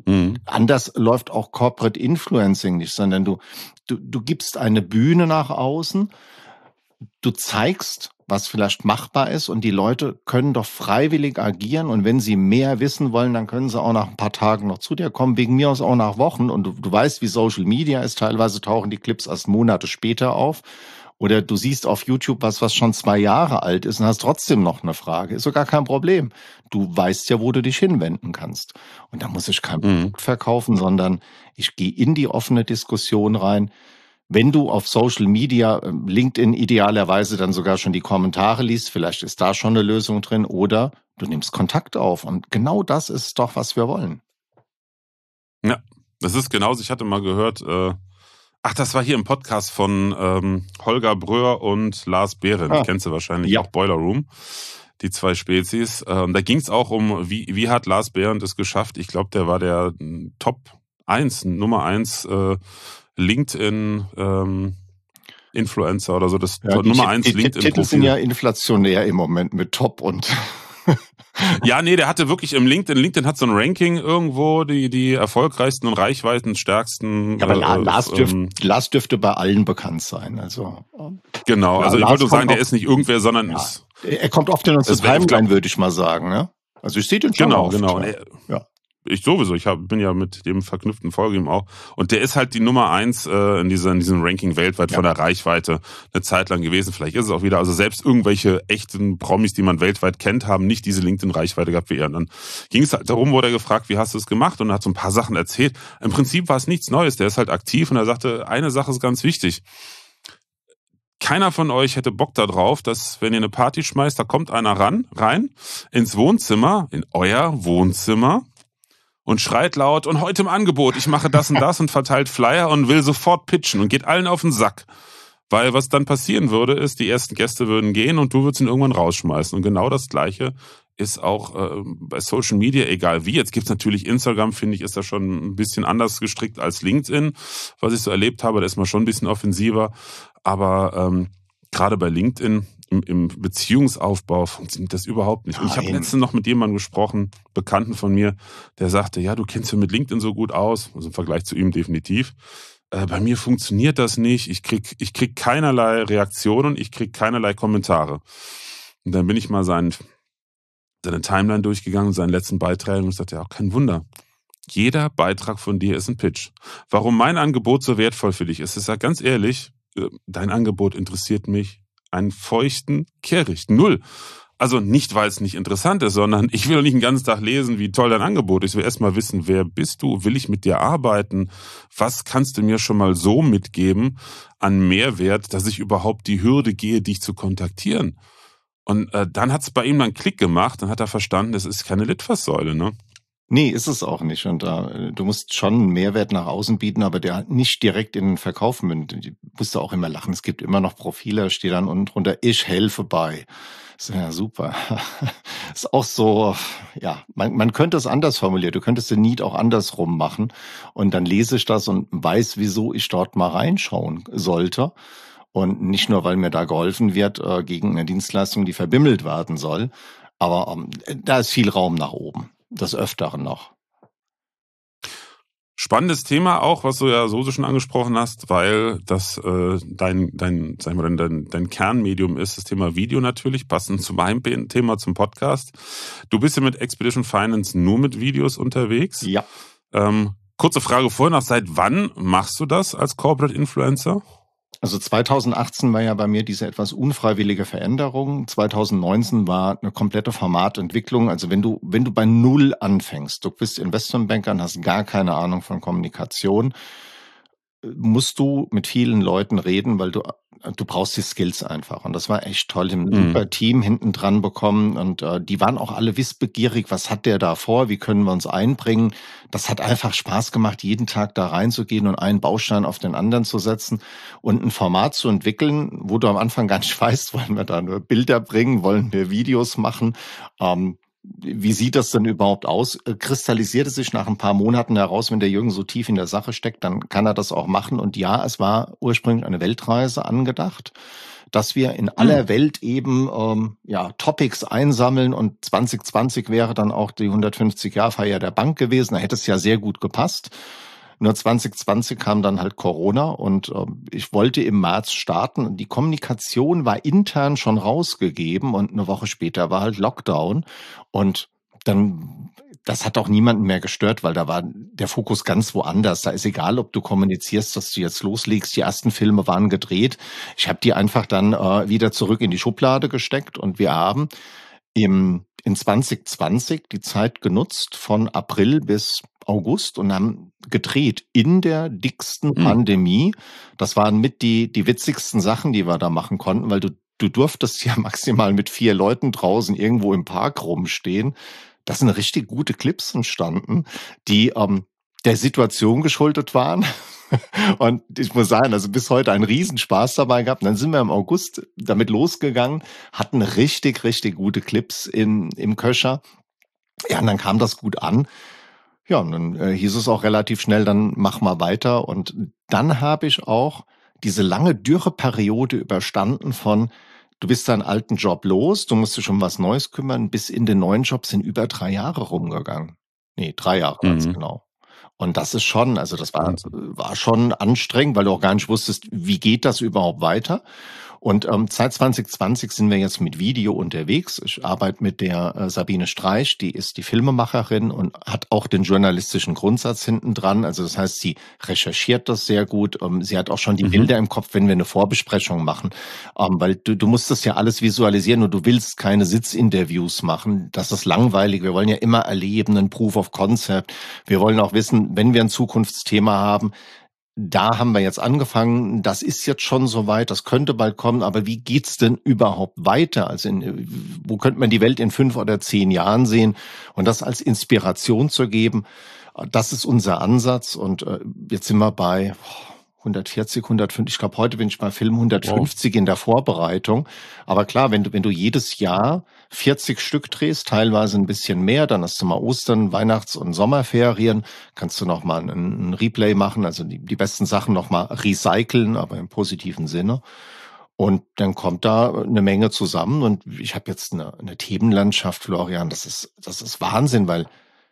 Mhm. Anders läuft auch Corporate Influencing nicht, sondern du, du, du gibst eine Bühne nach außen, du zeigst, was vielleicht machbar ist und die Leute können doch freiwillig agieren und wenn sie mehr wissen wollen, dann können sie auch nach ein paar Tagen noch zu dir kommen, wegen mir aus auch nach Wochen und du, du weißt, wie Social Media ist, teilweise tauchen die Clips erst Monate später auf oder du siehst auf YouTube was, was schon zwei Jahre alt ist und hast trotzdem noch eine Frage, ist so gar kein Problem. Du weißt ja, wo du dich hinwenden kannst und da muss ich kein Mhm. Produkt verkaufen, sondern ich gehe in die offene Diskussion rein. Wenn du auf Social Media, ähm, LinkedIn idealerweise dann sogar schon die Kommentare liest, vielleicht ist da schon eine Lösung drin, oder du nimmst Kontakt auf. Und genau das ist doch, was wir wollen. Ja, das ist genauso. Ich hatte mal gehört, äh, ach, das war hier im Podcast von ähm, Holger Bröhr und Lars Behrendt. Ah, Kennst du wahrscheinlich ja. auch, Boiler Room, die zwei Spezies. Ähm, da ging es auch um, wie, wie hat Lars Behrendt es geschafft? Ich glaube, der war der mm, Top eins, Nummer eins äh, LinkedIn ähm, Influencer oder so, das Ja, die, Nummer Ti- eins die Ti- Titel sind LinkedIn-Profil. ja inflationär im Moment mit Top und Ja, nee, der hatte wirklich im LinkedIn, LinkedIn hat so ein Ranking irgendwo, die, die erfolgreichsten und reichweitenstärksten. ja, aber La- Äh, Lars, dürf, ähm, Lars dürfte bei allen bekannt sein. Also ähm, genau, La- also ich Lars wollte nur sagen, kommt der auch, ist nicht irgendwer, sondern ja, ist. er kommt oft in unsere Es wär- ich Timeline, glaub, würde ich mal sagen. Ne? Also ich sehe den schon genau, oft. genau. Und Ja. er, Ja. ich sowieso, ich hab, bin ja mit dem verknüpften Folge ihm auch. Und der ist halt die Nummer eins äh, in, dieser, in diesem Ranking weltweit Ja. von der Reichweite eine Zeit lang gewesen. Vielleicht ist es auch wieder. Also selbst irgendwelche echten Promis, die man weltweit kennt, haben nicht diese LinkedIn-Reichweite gehabt wie er. Und dann ging es halt darum, wurde er gefragt, wie hast du es gemacht? Und er hat so ein paar Sachen erzählt. Im Prinzip war es nichts Neues. Der ist halt aktiv und er sagte, eine Sache ist ganz wichtig. Keiner von euch hätte Bock darauf, dass, wenn ihr eine Party schmeißt, da kommt einer ran, rein, ins Wohnzimmer, in euer Wohnzimmer, und schreit laut, und heute im Angebot, ich mache das und das und verteilt Flyer und will sofort pitchen und geht allen auf den Sack. Weil was dann passieren würde, ist, die ersten Gäste würden gehen und du würdest ihn irgendwann rausschmeißen. Und genau das Gleiche ist auch äh, bei Social Media, egal wie. Jetzt gibt's natürlich Instagram, finde ich, ist da schon ein bisschen anders gestrickt als LinkedIn. Was ich so erlebt habe, da ist man schon ein bisschen offensiver. Aber ähm, gerade bei LinkedIn im, im Beziehungsaufbau funktioniert das überhaupt nicht. Und ich habe Nein. letztens noch mit jemandem gesprochen, Bekannten von mir, der sagte, ja, du kennst dich mit LinkedIn so gut aus, also im Vergleich zu ihm definitiv. Äh, bei mir funktioniert das nicht. Ich krieg, ich krieg keinerlei Reaktionen, ich krieg keinerlei Kommentare. Und dann bin ich mal sein, seine Timeline durchgegangen, seinen letzten Beitrag, und ich sagte, ja, kein Wunder. Jeder Beitrag von dir ist ein Pitch. Warum mein Angebot so wertvoll für dich ist, ist ja ganz ehrlich, äh, dein Angebot interessiert mich einen feuchten Kehricht. Null. Also nicht, weil es nicht interessant ist, sondern ich will doch nicht den ganzen Tag lesen, wie toll dein Angebot ist. Ich will erst mal wissen, wer bist du? Will ich mit dir arbeiten? Was kannst du mir schon mal so mitgeben an Mehrwert, dass ich überhaupt die Hürde gehe, dich zu kontaktieren? Und äh, dann hat es bei ihm dann einen Klick gemacht, dann hat er verstanden, das ist keine Litfaßsäule, ne? Nee, ist es auch nicht. Und äh, du musst schon einen Mehrwert nach außen bieten, aber der nicht direkt in den Verkauf mündet. Ich musste auch immer lachen. Es gibt immer noch Profile, steht dann unten drunter, ich helfe bei. Ist ja super. Ist auch so, ja, man, man könnte es anders formulieren. Du könntest den Need auch andersrum machen. Und dann lese ich das und weiß, wieso ich dort mal reinschauen sollte. Und nicht nur, weil mir da geholfen wird äh, gegen eine Dienstleistung, die verbimmelt werden soll. Aber ähm, da ist viel Raum nach oben. Des Öfteren noch. Spannendes Thema auch, was du ja so schon angesprochen hast, weil das äh, dein, dein, sagen wir, dein, dein Kernmedium ist, das Thema Video natürlich, passend zu meinem Thema, zum Podcast. Du bist ja mit Expedition Finance nur mit Videos unterwegs. Ja. Ähm, kurze Frage vorher noch, seit wann machst du das als Corporate Influencer? Also zweitausendachtzehn war ja bei mir diese etwas unfreiwillige Veränderung. zweitausendneunzehn war eine komplette Formatentwicklung. Also wenn du, wenn du bei Null anfängst, du bist Investmentbanker und hast gar keine Ahnung von Kommunikation, musst du mit vielen Leuten reden, weil du du brauchst die Skills einfach. Und das war echt toll. Ich habe ein Mhm. super Team hinten dran bekommen und äh, die waren auch alle wissbegierig. Was hat der da vor? Wie können wir uns einbringen? Das hat einfach Spaß gemacht, jeden Tag da reinzugehen und einen Baustein auf den anderen zu setzen und ein Format zu entwickeln, wo du am Anfang gar nicht weißt, wollen wir da nur Bilder bringen, wollen wir Videos machen? Ähm, Wie sieht das denn überhaupt aus? Äh, Kristallisierte sich nach ein paar Monaten heraus, wenn der Jürgen so tief in der Sache steckt, dann kann er das auch machen. Und ja, es war ursprünglich eine Weltreise angedacht. dass wir in aller Welt eben ähm, ja, Topics einsammeln und zwanzig zwanzig wäre dann auch die hundertfünfzig-Jahr-Feier der Bank gewesen. Da hätte es ja sehr gut gepasst. Nur zwanzig zwanzig kam dann halt Corona und äh, ich wollte im März starten und die Kommunikation war intern schon rausgegeben und eine Woche später war halt Lockdown und dann, das hat auch niemanden mehr gestört, weil da war der Fokus ganz woanders. Da ist egal, ob du kommunizierst, dass du jetzt loslegst. Die ersten Filme waren gedreht. Ich habe die einfach dann äh, wieder zurück in die Schublade gesteckt und wir haben im, in zwanzig zwanzig die Zeit genutzt von April bis August und haben gedreht in der dicksten Hm. Pandemie. Das waren mit die, die witzigsten Sachen, die wir da machen konnten, weil du, du durftest ja maximal mit vier Leuten draußen irgendwo im Park rumstehen. Das sind richtig gute Clips entstanden, die ähm, der Situation geschuldet waren. Und ich muss sagen, also bis heute einen Riesenspaß dabei gehabt. Und dann sind wir im August damit losgegangen, hatten richtig, richtig gute Clips in, im Köcher. Ja, und dann kam das gut an. Ja, und dann äh, hieß es auch relativ schnell, dann mach mal weiter. Und dann habe ich auch diese lange Dürreperiode überstanden von, du bist deinen alten Job los, du musst dich um was Neues kümmern, bis in den neuen Job sind über drei Jahre rumgegangen. Nee, drei Jahre ganz Mhm. genau. Und das ist schon, also das war, Wahnsinn. war schon anstrengend, weil du auch gar nicht wusstest, wie geht das überhaupt weiter. Und ähm, seit zwanzig zwanzig sind wir jetzt mit Video unterwegs. Ich arbeite mit der äh, Sabine Streich, die ist die Filmemacherin und hat auch den journalistischen Grundsatz hinten dran. Also das heißt, sie recherchiert das sehr gut. Ähm, sie hat auch schon die Mhm. Bilder im Kopf, wenn wir eine Vorbesprechung machen. Ähm, weil du, du musst das ja alles visualisieren und du willst keine Sitzinterviews machen. Das ist langweilig. Wir wollen ja immer erleben, ein Proof of Concept. Wir wollen auch wissen, wenn wir ein Zukunftsthema haben, da haben wir jetzt angefangen, das ist jetzt schon soweit, das könnte bald kommen, aber wie geht's denn überhaupt weiter? Also in, wo könnte man die Welt in fünf oder zehn Jahren sehen? Und das als Inspiration zu geben, das ist unser Ansatz. Und äh, jetzt sind wir bei hundertvierzig, hundertfünfzig, ich glaube, heute bin ich bei Film hundertfünfzig in der Vorbereitung. Aber klar, wenn du, wenn du jedes Jahr vierzig Stück drehst, teilweise ein bisschen mehr, dann hast du mal Ostern, Weihnachts- und Sommerferien, kannst du noch mal einen, einen Replay machen, also die, die besten Sachen noch mal recyceln, aber im positiven Sinne. Und dann kommt da eine Menge zusammen und ich habe jetzt eine, eine Themenlandschaft, Florian, das ist, das ist Wahnsinn, weil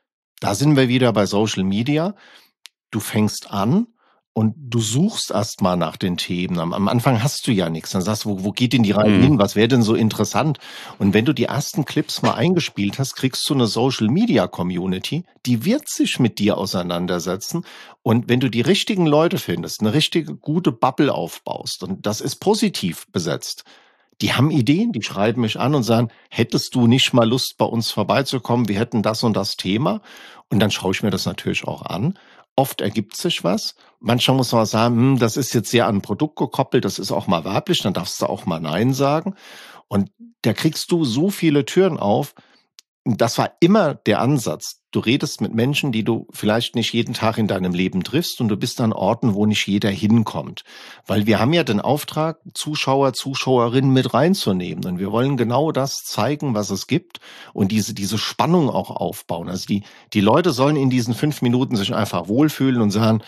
da sind wir wieder bei Social Media. Du fängst an und du suchst erst mal nach den Themen. Am, am Anfang hast du ja nichts. Dann sagst du, wo, wo geht denn die Reise Mhm. hin? Was wäre denn so interessant? Und wenn du die ersten Clips mal eingespielt hast, kriegst du eine Social-Media-Community, die wird sich mit dir auseinandersetzen. Und wenn du die richtigen Leute findest, eine richtige gute Bubble aufbaust, und das ist positiv besetzt, die haben Ideen, die schreiben mich an und sagen, hättest du nicht mal Lust, bei uns vorbeizukommen? Wir hätten das und das Thema. Und dann schaue ich mir das natürlich auch an. Oft ergibt sich was. Manchmal muss man sagen, hm, das ist jetzt sehr an ein Produkt gekoppelt, das ist auch mal werblich, dann darfst du auch mal Nein sagen. Und da kriegst du so viele Türen auf. Das war immer der Ansatz. Du redest mit Menschen, die du vielleicht nicht jeden Tag in deinem Leben triffst und du bist an Orten, wo nicht jeder hinkommt. Weil wir haben ja den Auftrag, Zuschauer, Zuschauerinnen mit reinzunehmen. Und wir wollen genau das zeigen, was es gibt und diese, diese Spannung auch aufbauen. Also die, die Leute sollen in diesen fünf Minuten sich einfach wohlfühlen und sagen,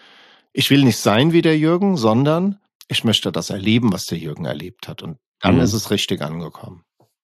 ich will nicht sein wie der Jürgen, sondern ich möchte das erleben, was der Jürgen erlebt hat. Und dann Mhm. ist es richtig angekommen.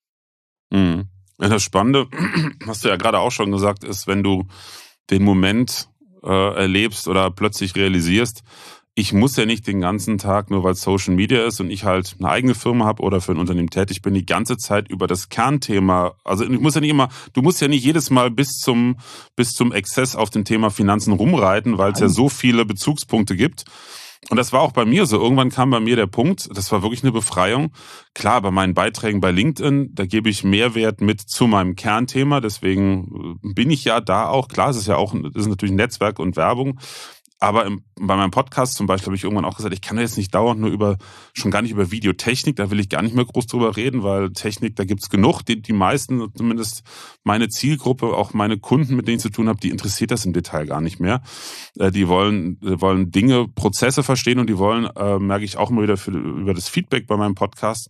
Mhm. Ja, das Spannende, hast du ja gerade auch schon gesagt, ist, wenn du den Moment äh, erlebst oder plötzlich realisierst, ich muss ja nicht den ganzen Tag, nur weil Social Media ist und ich halt eine eigene Firma habe oder für ein Unternehmen tätig bin, die ganze Zeit über das Kernthema, also ich muss ja nicht immer, du musst ja nicht jedes Mal bis zum, bis zum Exzess auf dem Thema Finanzen rumreiten, weil es ja Nein. so viele Bezugspunkte gibt. Und das war auch bei mir so. Irgendwann kam bei mir der Punkt, das war wirklich eine Befreiung. Klar, bei meinen Beiträgen bei LinkedIn, da gebe ich Mehrwert mit zu meinem Kernthema. Deswegen bin ich ja da auch. Klar, es ist ja auch, es ist natürlich Netzwerk und Werbung. Aber im, bei meinem Podcast zum Beispiel habe ich irgendwann auch gesagt, ich kann jetzt nicht dauernd nur über, schon gar nicht über Videotechnik, da will ich gar nicht mehr groß drüber reden, weil Technik, da gibt's genug. Die, die meisten, zumindest meine Zielgruppe, auch meine Kunden, mit denen ich zu tun habe, die interessiert das im Detail gar nicht mehr. Äh, die wollen, die wollen Dinge, Prozesse verstehen und die wollen, äh, merke ich auch immer wieder für, über das Feedback bei meinem Podcast,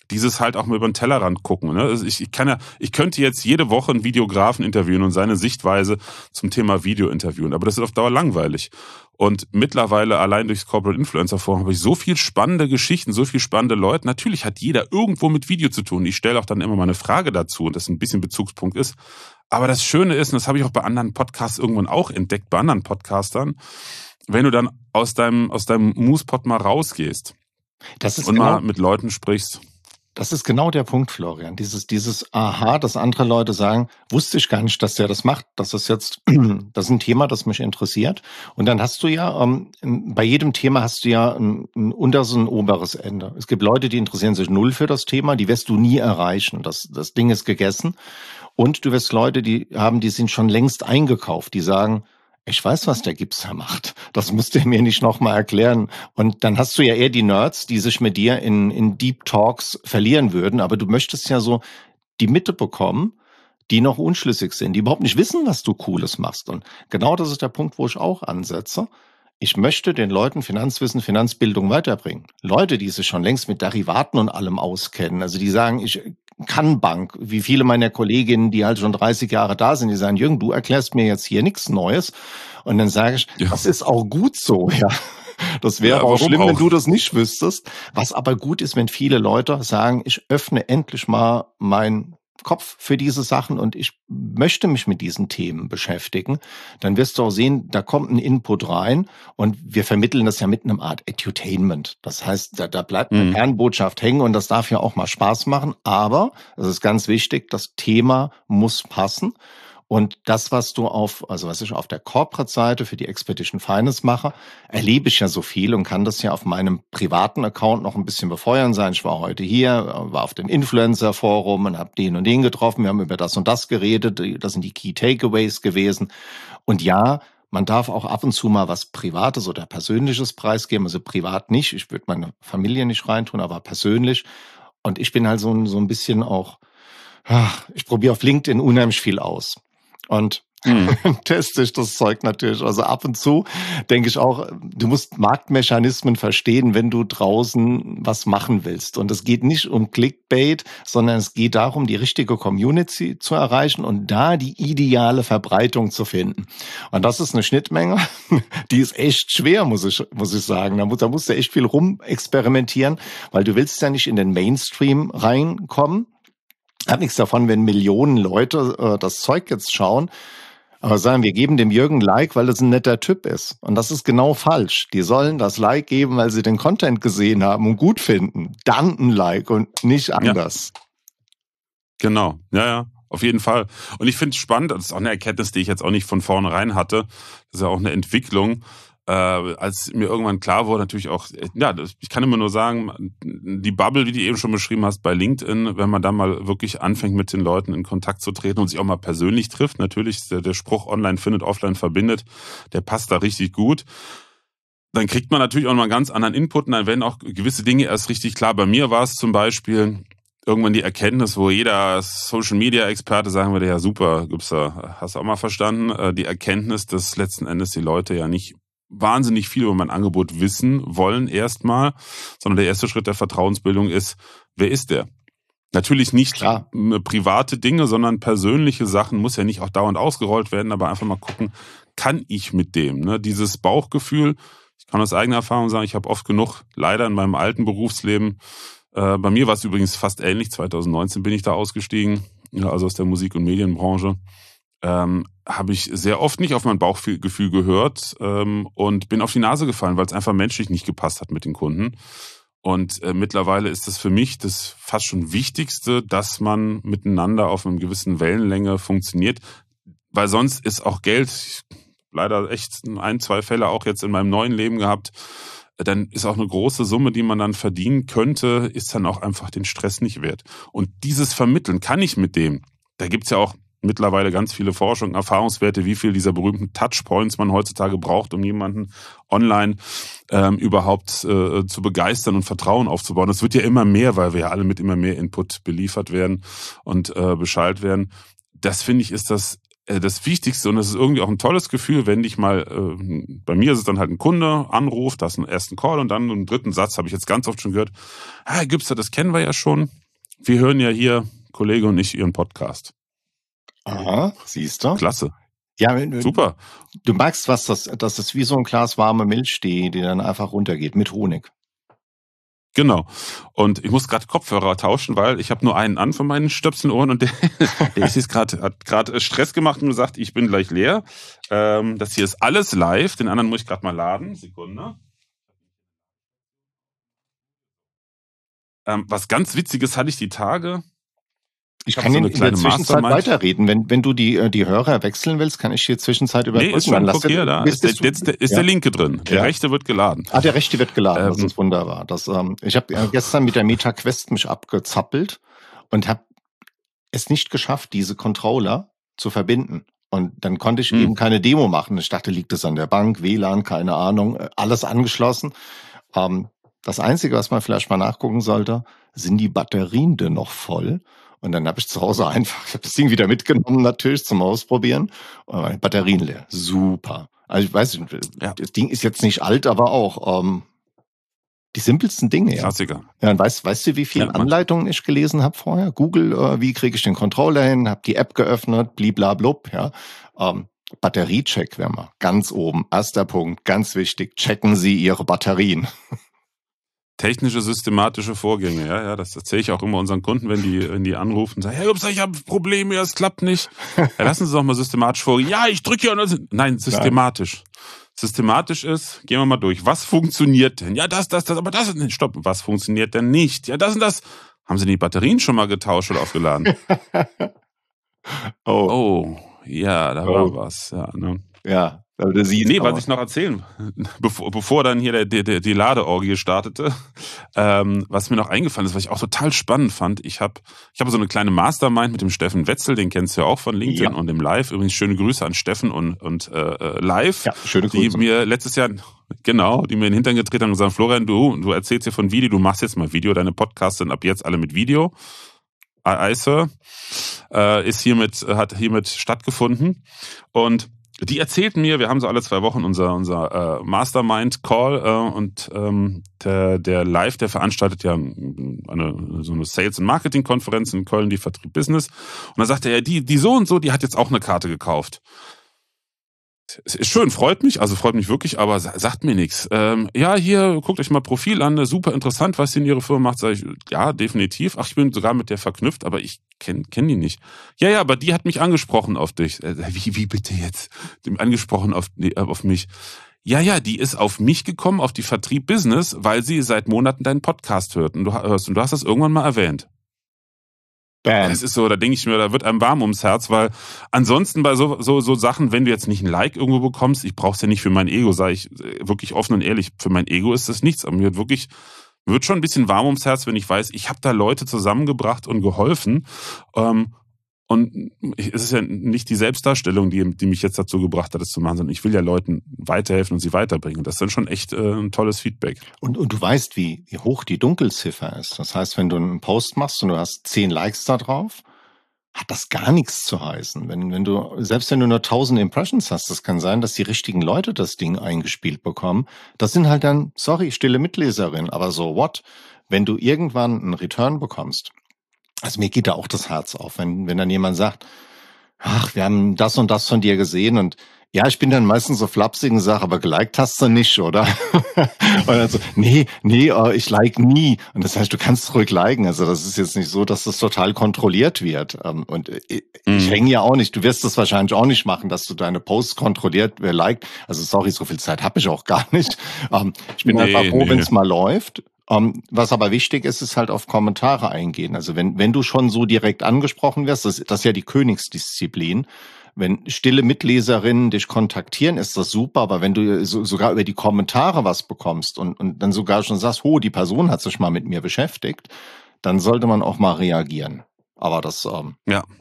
dieses halt auch mal über den Tellerrand gucken. Ne? Also ich, ich, kann ja, ich könnte jetzt jede Woche einen Videografen interviewen und seine Sichtweise zum Thema Video interviewen, aber das ist auf Dauer langweilig. Und mittlerweile allein durchs Corporate Influencer Forum habe ich so viel spannende Geschichten, so viel spannende Leute. Natürlich hat jeder irgendwo mit Video zu tun. Ich stelle auch dann immer mal eine Frage dazu und das ein bisschen Bezugspunkt ist. Aber das Schöne ist, und das habe ich auch bei anderen Podcasts irgendwann auch entdeckt, bei anderen Podcastern, wenn du dann aus deinem, aus deinem Moospot mal rausgehst Das ist und genau, mal mit Leuten sprichst. das ist genau der Punkt, Florian. Dieses, dieses Aha, dass andere Leute sagen, wusste ich gar nicht, dass der das macht. Das ist jetzt, das ist ein Thema, das mich interessiert. Und dann hast du ja, ähm, bei jedem Thema hast du ja ein, ein unteres und ein oberes Ende. Es gibt Leute, die interessieren sich null für das Thema, die wirst du nie erreichen. Das, das Ding ist gegessen. Und du wirst Leute, die haben, die sind schon längst eingekauft, die sagen, ich weiß, was der Gipser macht. Das musst du mir nicht nochmal erklären. Und dann hast du ja eher die Nerds, die sich mit dir in, in Deep Talks verlieren würden. Aber du möchtest ja so die Mitte bekommen, die noch unschlüssig sind, die überhaupt nicht wissen, was du Cooles machst. Und genau das ist der Punkt, wo ich auch ansetze. Ich möchte den Leuten Finanzwissen, Finanzbildung weiterbringen. Leute, die sich schon längst mit Derivaten und allem auskennen. Also die sagen, ich kann Bank, wie viele meiner Kolleginnen, die halt schon dreißig Jahre da sind, die sagen, Jürgen, du erklärst mir jetzt hier nichts Neues. Und dann sage ich, Ja. das ist auch gut so, ja. Das wäre Ja, auch warum schlimm, wenn auch? du das nicht wüsstest. Was aber gut ist, wenn viele Leute sagen, ich öffne endlich mal mein Kopf für diese Sachen und ich möchte mich mit diesen Themen beschäftigen, dann wirst du auch sehen, da kommt ein Input rein und wir vermitteln das ja mit einer Art Edutainment. Das heißt, da, da bleibt eine Mhm. Kernbotschaft hängen und das darf ja auch mal Spaß machen, aber es ist ganz wichtig, das Thema muss passen. Und das, was du auf, also was ich auf der Corporate-Seite für die Expedition Finance mache, erlebe ich ja so viel und kann das ja auf meinem privaten Account noch ein bisschen befeuern sein. Ich war heute hier, war auf dem Influencer-Forum und habe den und den getroffen. Wir haben über das und das geredet. Das sind die Key Takeaways gewesen. Und ja, man darf auch ab und zu mal was Privates oder Persönliches preisgeben. Also privat nicht. Ich würde meine Familie nicht reintun, aber persönlich. Und ich bin halt so ein, so ein bisschen auch, ach, ich probiere auf LinkedIn unheimlich viel aus. Und Mhm. teste ich das Zeug natürlich. Also ab und zu denke ich auch, du musst Marktmechanismen verstehen, wenn du draußen was machen willst. Und es geht nicht um Clickbait, sondern es geht darum, die richtige Community zu erreichen und da die ideale Verbreitung zu finden. Und das ist eine Schnittmenge, die ist echt schwer, muss ich, muss ich sagen. Da musst, da musst du echt viel rumexperimentieren, weil du willst ja nicht in den Mainstream reinkommen. Hat nichts davon, wenn Millionen Leute äh, das Zeug jetzt schauen, aber sagen, wir geben dem Jürgen ein Like, weil das ein netter Typ ist. Und das ist genau falsch. Die sollen das Like geben, weil sie den Content gesehen haben und gut finden. Dann ein Like und nicht anders. Ja. Genau, ja, ja, auf jeden Fall. Und ich finde es spannend, das ist auch eine Erkenntnis, die ich jetzt auch nicht von vornherein hatte, das ist ja auch eine Entwicklung, äh, als mir irgendwann klar wurde, natürlich auch, ja, das, ich kann immer nur sagen, die Bubble, wie du eben schon beschrieben hast, bei LinkedIn, wenn man da mal wirklich anfängt, mit den Leuten in Kontakt zu treten und sich auch mal persönlich trifft, natürlich ist der, der Spruch online findet, offline verbindet, der passt da richtig gut. Dann kriegt man natürlich auch noch mal einen ganz anderen Input und dann werden auch gewisse Dinge erst richtig klar. Bei mir war es zum Beispiel irgendwann die Erkenntnis, wo jeder Social-Media-Experte sagen würde, ja super, gibt's da, hast du auch mal verstanden, die Erkenntnis, dass letzten Endes die Leute ja nicht wahnsinnig viel über mein Angebot wissen wollen erstmal, sondern der erste Schritt der Vertrauensbildung ist, wer ist der? Natürlich nicht Klar. private Dinge, sondern persönliche Sachen, muss ja nicht auch dauernd ausgerollt werden, aber einfach mal gucken, kann ich mit dem? Ne? Dieses Bauchgefühl, ich kann aus eigener Erfahrung sagen, ich habe oft genug, leider in meinem alten Berufsleben, äh, bei mir war es übrigens fast ähnlich, zwanzig neunzehn bin ich da ausgestiegen, ja, also aus der Musik- und Medienbranche, ähm, habe ich sehr oft nicht auf mein Bauchgefühl gehört ähm, und bin auf die Nase gefallen, weil es einfach menschlich nicht gepasst hat mit den Kunden. Und äh, mittlerweile ist das für mich das fast schon Wichtigste, dass man miteinander auf einer gewissen Wellenlänge funktioniert, weil sonst ist auch Geld, ich, leider echt ein, zwei Fälle auch jetzt in meinem neuen Leben gehabt, dann ist auch eine große Summe, die man dann verdienen könnte, ist dann auch einfach den Stress nicht wert. Und dieses Vermitteln kann ich mit dem, da gibt's ja auch mittlerweile ganz viele Forschungen, Erfahrungswerte, wie viel dieser berühmten Touchpoints man heutzutage braucht, um jemanden online ähm, überhaupt äh, zu begeistern und Vertrauen aufzubauen. Das wird ja immer mehr, weil wir ja alle mit immer mehr Input beliefert werden und äh, beschallt werden. Das finde ich ist das äh, das Wichtigste und es ist irgendwie auch ein tolles Gefühl, wenn dich mal, äh, bei mir ist es dann halt ein Kunde, anruft, das ist einen ersten Call und dann einen dritten Satz, habe ich jetzt ganz oft schon gehört, ah, Herr Gübster, das kennen wir ja schon. Wir hören ja hier, Kollege und ich, Ihren Podcast. Aha, siehst du? Klasse. Ja, Super. Du merkst, was das, das ist wie so ein Glas warme Milch, die, die dann einfach runtergeht mit Honig. Genau. Und ich muss gerade Kopfhörer tauschen, weil ich habe nur einen an von meinen Stöpselohren und der, der ist jetzt gerade, hat gerade Stress gemacht und gesagt, ich bin gleich leer. Ähm, das hier ist alles live. Den anderen muss ich gerade mal laden. Sekunde. Ähm, was ganz Witziges hatte ich die Tage. Ich kann so in, in der Zwischenzeit weiterreden. Wenn, wenn du die, die Hörer wechseln willst, kann ich die Zwischenzeit überbrücken. Nee, ist schon okay, den, da ist, der, jetzt, der, ist ja. der linke drin. Der ja. rechte wird geladen. Ah, der rechte wird geladen. Ähm, das ist wunderbar. Das, ähm, ich habe gestern mit der MetaQuest mich abgezappelt und habe es nicht geschafft, diese Controller zu verbinden. Und dann konnte ich hm. eben keine Demo machen. Ich dachte, liegt es an der Bank, W L A N, keine Ahnung, alles angeschlossen. Ähm, das Einzige, was man vielleicht mal nachgucken sollte, sind die Batterien denn noch voll? Und dann habe ich zu Hause einfach, ich habe das Ding wieder mitgenommen natürlich zum Ausprobieren. Und meine Batterien leer. Super. Also ich weiß nicht, ja. das Ding ist jetzt nicht alt, aber auch ähm, die simpelsten Dinge. Ja. Klassiker. Ja, und weißt, weißt du, wie viele ja, Anleitungen ich gelesen habe vorher? Google, äh, wie kriege ich den Controller hin? Habe die App geöffnet, bliblablub, ja. Ähm, Batteriecheck wäre mal ganz oben. Erster Punkt, ganz wichtig, checken Sie Ihre Batterien. Technische, systematische Vorgänge, ja, ja, das erzähle ich auch immer unseren Kunden, wenn die, wenn die anrufen und sagen, Herr Gübster, ich habe Probleme, es klappt nicht. Ja, lassen Sie doch mal systematisch vorgehen. Ja, ich drücke hier. Nein, systematisch. Nein. Systematisch ist, gehen wir mal durch. Was funktioniert denn? Ja, das, das, das, aber das, stopp, was funktioniert denn nicht? Ja, das und das. Haben Sie die Batterien schon mal getauscht oder aufgeladen? oh. Oh, ja, da oh. war was, ja, ne? Ja. Oder sie nee, was ich noch erzählen, bevor, bevor dann hier der, der, die Ladeorgie startete, ähm, was mir noch eingefallen ist, was ich auch total spannend fand, ich habe ich hab so eine kleine Mastermind mit dem Steffen Wetzel, den kennst du ja auch von LinkedIn ja. und dem Live. Übrigens schöne Grüße an Steffen und, und äh, Live, ja, schöne Grüße. Die mir letztes Jahr, genau, die mir in den Hintern getreten haben und gesagt, Florian, du, du erzählst hier von Video, du machst jetzt mal Video, deine Podcasts sind ab jetzt alle mit Video. Aye, Sir, äh, ist hiermit, hat hiermit stattgefunden und die erzählten mir, wir haben so alle zwei Wochen unser unser äh, Mastermind-Call äh, und ähm, der, der Live, der veranstaltet ja eine so eine Sales- und Marketing-Konferenz in Köln, die Vertrieb Business. Und da sagte er, die die so und so, die hat jetzt auch eine Karte gekauft. Ist schön, freut mich, also freut mich wirklich, aber sagt mir nichts. Ähm, ja, hier, guckt euch mal Profil an, super interessant, was sie in ihrer Firma macht. Sag ich, ja, definitiv. Ach, ich bin sogar mit der verknüpft, aber ich kenne kenn die nicht. Ja, ja, aber die hat mich angesprochen auf dich. Äh, wie, wie bitte jetzt? Angesprochen auf, auf mich. Ja, ja, die ist auf mich gekommen, auf die Vertrieb Business, weil sie seit Monaten deinen Podcast hört und du hörst und du hast das irgendwann mal erwähnt. Bam. Das ist so, da denke ich mir, da wird einem warm ums Herz, weil ansonsten bei so, so, so Sachen, wenn du jetzt nicht ein Like irgendwo bekommst, ich brauch's ja nicht für mein Ego, sage ich wirklich offen und ehrlich, für mein Ego ist das nichts, aber mir wird wirklich, mir wird schon ein bisschen warm ums Herz, wenn ich weiß, ich habe da Leute zusammengebracht und geholfen, ähm, und es ist ja nicht die Selbstdarstellung, die, die mich jetzt dazu gebracht hat, das zu machen, sondern ich will ja Leuten weiterhelfen und sie weiterbringen. Und das ist dann schon echt äh, ein tolles Feedback. Und, und du weißt, wie, wie hoch die Dunkelziffer ist. Das heißt, wenn du einen Post machst und du hast zehn Likes da drauf, hat das gar nichts zu heißen. Wenn, wenn du, selbst wenn du nur tausend Impressions hast, das kann sein, dass die richtigen Leute das Ding eingespielt bekommen. Das sind halt dann, sorry, stille Mitleserin, aber so what? Wenn du irgendwann einen Return bekommst, also mir geht da auch das Herz auf, wenn, wenn dann jemand sagt, ach, wir haben das und das von dir gesehen und ja, ich bin dann meistens so flapsig und sage, aber geliked hast du nicht, oder? Und dann so, nee, nee, ich like nie. Und das heißt, du kannst ruhig liken. Also das ist jetzt nicht so, dass das total kontrolliert wird. Und ich, mhm. ich hänge ja auch nicht, du wirst das wahrscheinlich auch nicht machen, dass du deine Posts kontrolliert, wer liked. Also sorry, so viel Zeit habe ich auch gar nicht. Ich bin nee, einfach froh, nee. wenn es mal läuft. Um, was aber wichtig ist, ist halt auf Kommentare eingehen. Also wenn wenn du schon so direkt angesprochen wirst, das, das ist ja die Königsdisziplin. Wenn stille Mitleserinnen dich kontaktieren, ist das super. Aber wenn du so, sogar über die Kommentare was bekommst und, und dann sogar schon sagst, oh, die Person hat sich mal mit mir beschäftigt, dann sollte man auch mal reagieren. Aber das, ähm, ja. ja,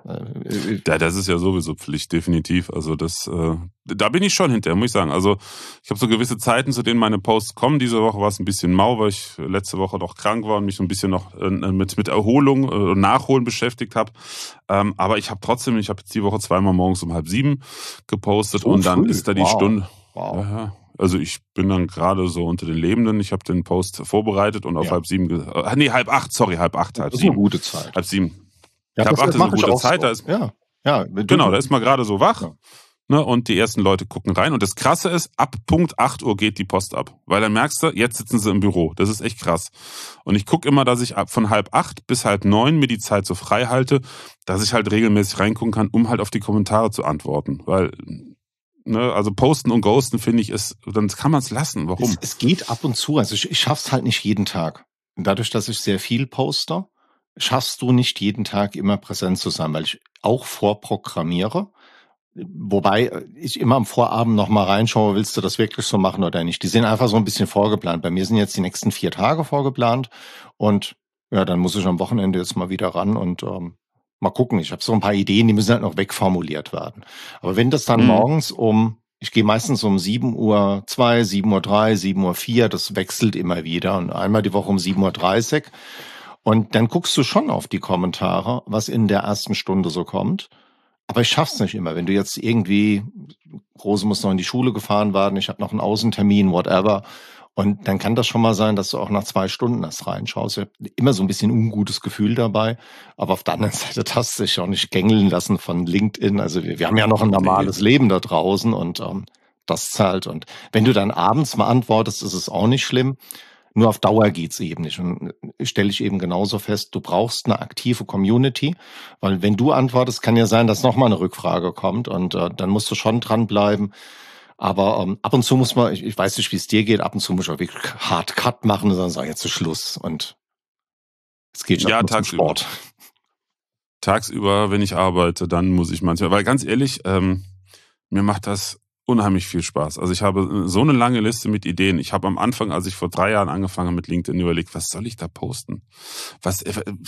Ja, das ist ja sowieso Pflicht, definitiv. Also das, äh, da bin ich schon hinterher, muss ich sagen. Also ich habe so gewisse Zeiten, zu denen meine Posts kommen. Diese Woche war es ein bisschen mau, weil ich letzte Woche noch krank war und mich so ein bisschen noch äh, mit mit Erholung und äh, Nachholen beschäftigt habe. Ähm, aber ich habe trotzdem, ich habe jetzt die Woche zweimal morgens um halb sieben gepostet So und dann früh? ist da die Wow. Stunde. Wow. Ja, ja. Also ich bin dann gerade so unter den Lebenden. Ich habe den Post vorbereitet und auf Ja. halb sieben, ge- äh, nee, halb acht, sorry, halb acht, halb Das ist eine sieben. gute Zeit. Halb sieben. Ja, Halb das acht ist eine mache ich gute auch Zeit, so. da ist, Ja, ja. Du, genau, du, da ist man gerade so wach. ja. Ne, und die ersten Leute gucken rein. Und das Krasse ist, ab Punkt acht Uhr geht die Post ab. Weil dann merkst du, jetzt sitzen sie im Büro. Das ist echt krass. Und ich gucke immer, dass ich ab von halb acht bis halb neun mir die Zeit so frei halte, dass ich halt regelmäßig reingucken kann, um halt auf die Kommentare zu antworten. Weil, ne, also posten und ghosten, finde ich, ist, dann kann man es lassen. Warum? Es, es geht ab und zu. Also ich, ich schaff's halt nicht jeden Tag. Dadurch, dass ich sehr viel poste, schaffst du nicht jeden Tag immer präsent zu sein, weil ich auch vorprogrammiere. Wobei ich immer am Vorabend noch mal reinschaue, willst du das wirklich so machen oder nicht? Die sind einfach so ein bisschen vorgeplant. Bei mir sind jetzt die nächsten vier Tage vorgeplant und ja, dann muss ich am Wochenende jetzt mal wieder ran und ähm, mal gucken. Ich habe so ein paar Ideen, die müssen halt noch wegformuliert werden. Aber wenn das dann Mhm. morgens um, ich gehe meistens um sieben Uhr zwei, sieben Uhr drei, sieben Uhr vier, das wechselt immer wieder und einmal die Woche um sieben Uhr dreißig. Und dann guckst du schon auf die Kommentare, was in der ersten Stunde so kommt. Aber ich schaff's nicht immer. Wenn du jetzt irgendwie, Rose muss noch in die Schule gefahren werden, ich habe noch einen Außentermin, whatever. Und dann kann das schon mal sein, dass du auch nach zwei Stunden erst reinschaust. Ich habe immer so ein bisschen ungutes Gefühl dabei. Aber auf der anderen Seite darfst du dich auch nicht gängeln lassen von LinkedIn. Also wir, wir haben ja noch ein normales Leben da draußen und ähm, das zahlt. Und wenn du dann abends mal antwortest, ist es auch nicht schlimm. Nur auf Dauer geht's eben nicht. Und stelle ich eben genauso fest, du brauchst eine aktive Community, weil wenn du antwortest, kann ja sein, dass nochmal eine Rückfrage kommt und äh, dann musst du schon dranbleiben. Aber ähm, ab und zu muss man, ich, ich weiß nicht, wie es dir geht, ab und zu muss ich auch wirklich hart Cut machen und dann sagen, jetzt ist Schluss. Und es geht schon Ja, zum tagsüber. Sport. Tagsüber, wenn ich arbeite, dann muss ich manchmal, weil ganz ehrlich, ähm, mir macht das unheimlich viel Spaß. Also ich habe so eine lange Liste mit Ideen. Ich habe am Anfang, als ich vor drei Jahren angefangen habe mit LinkedIn, überlegt, was soll ich da posten? Was,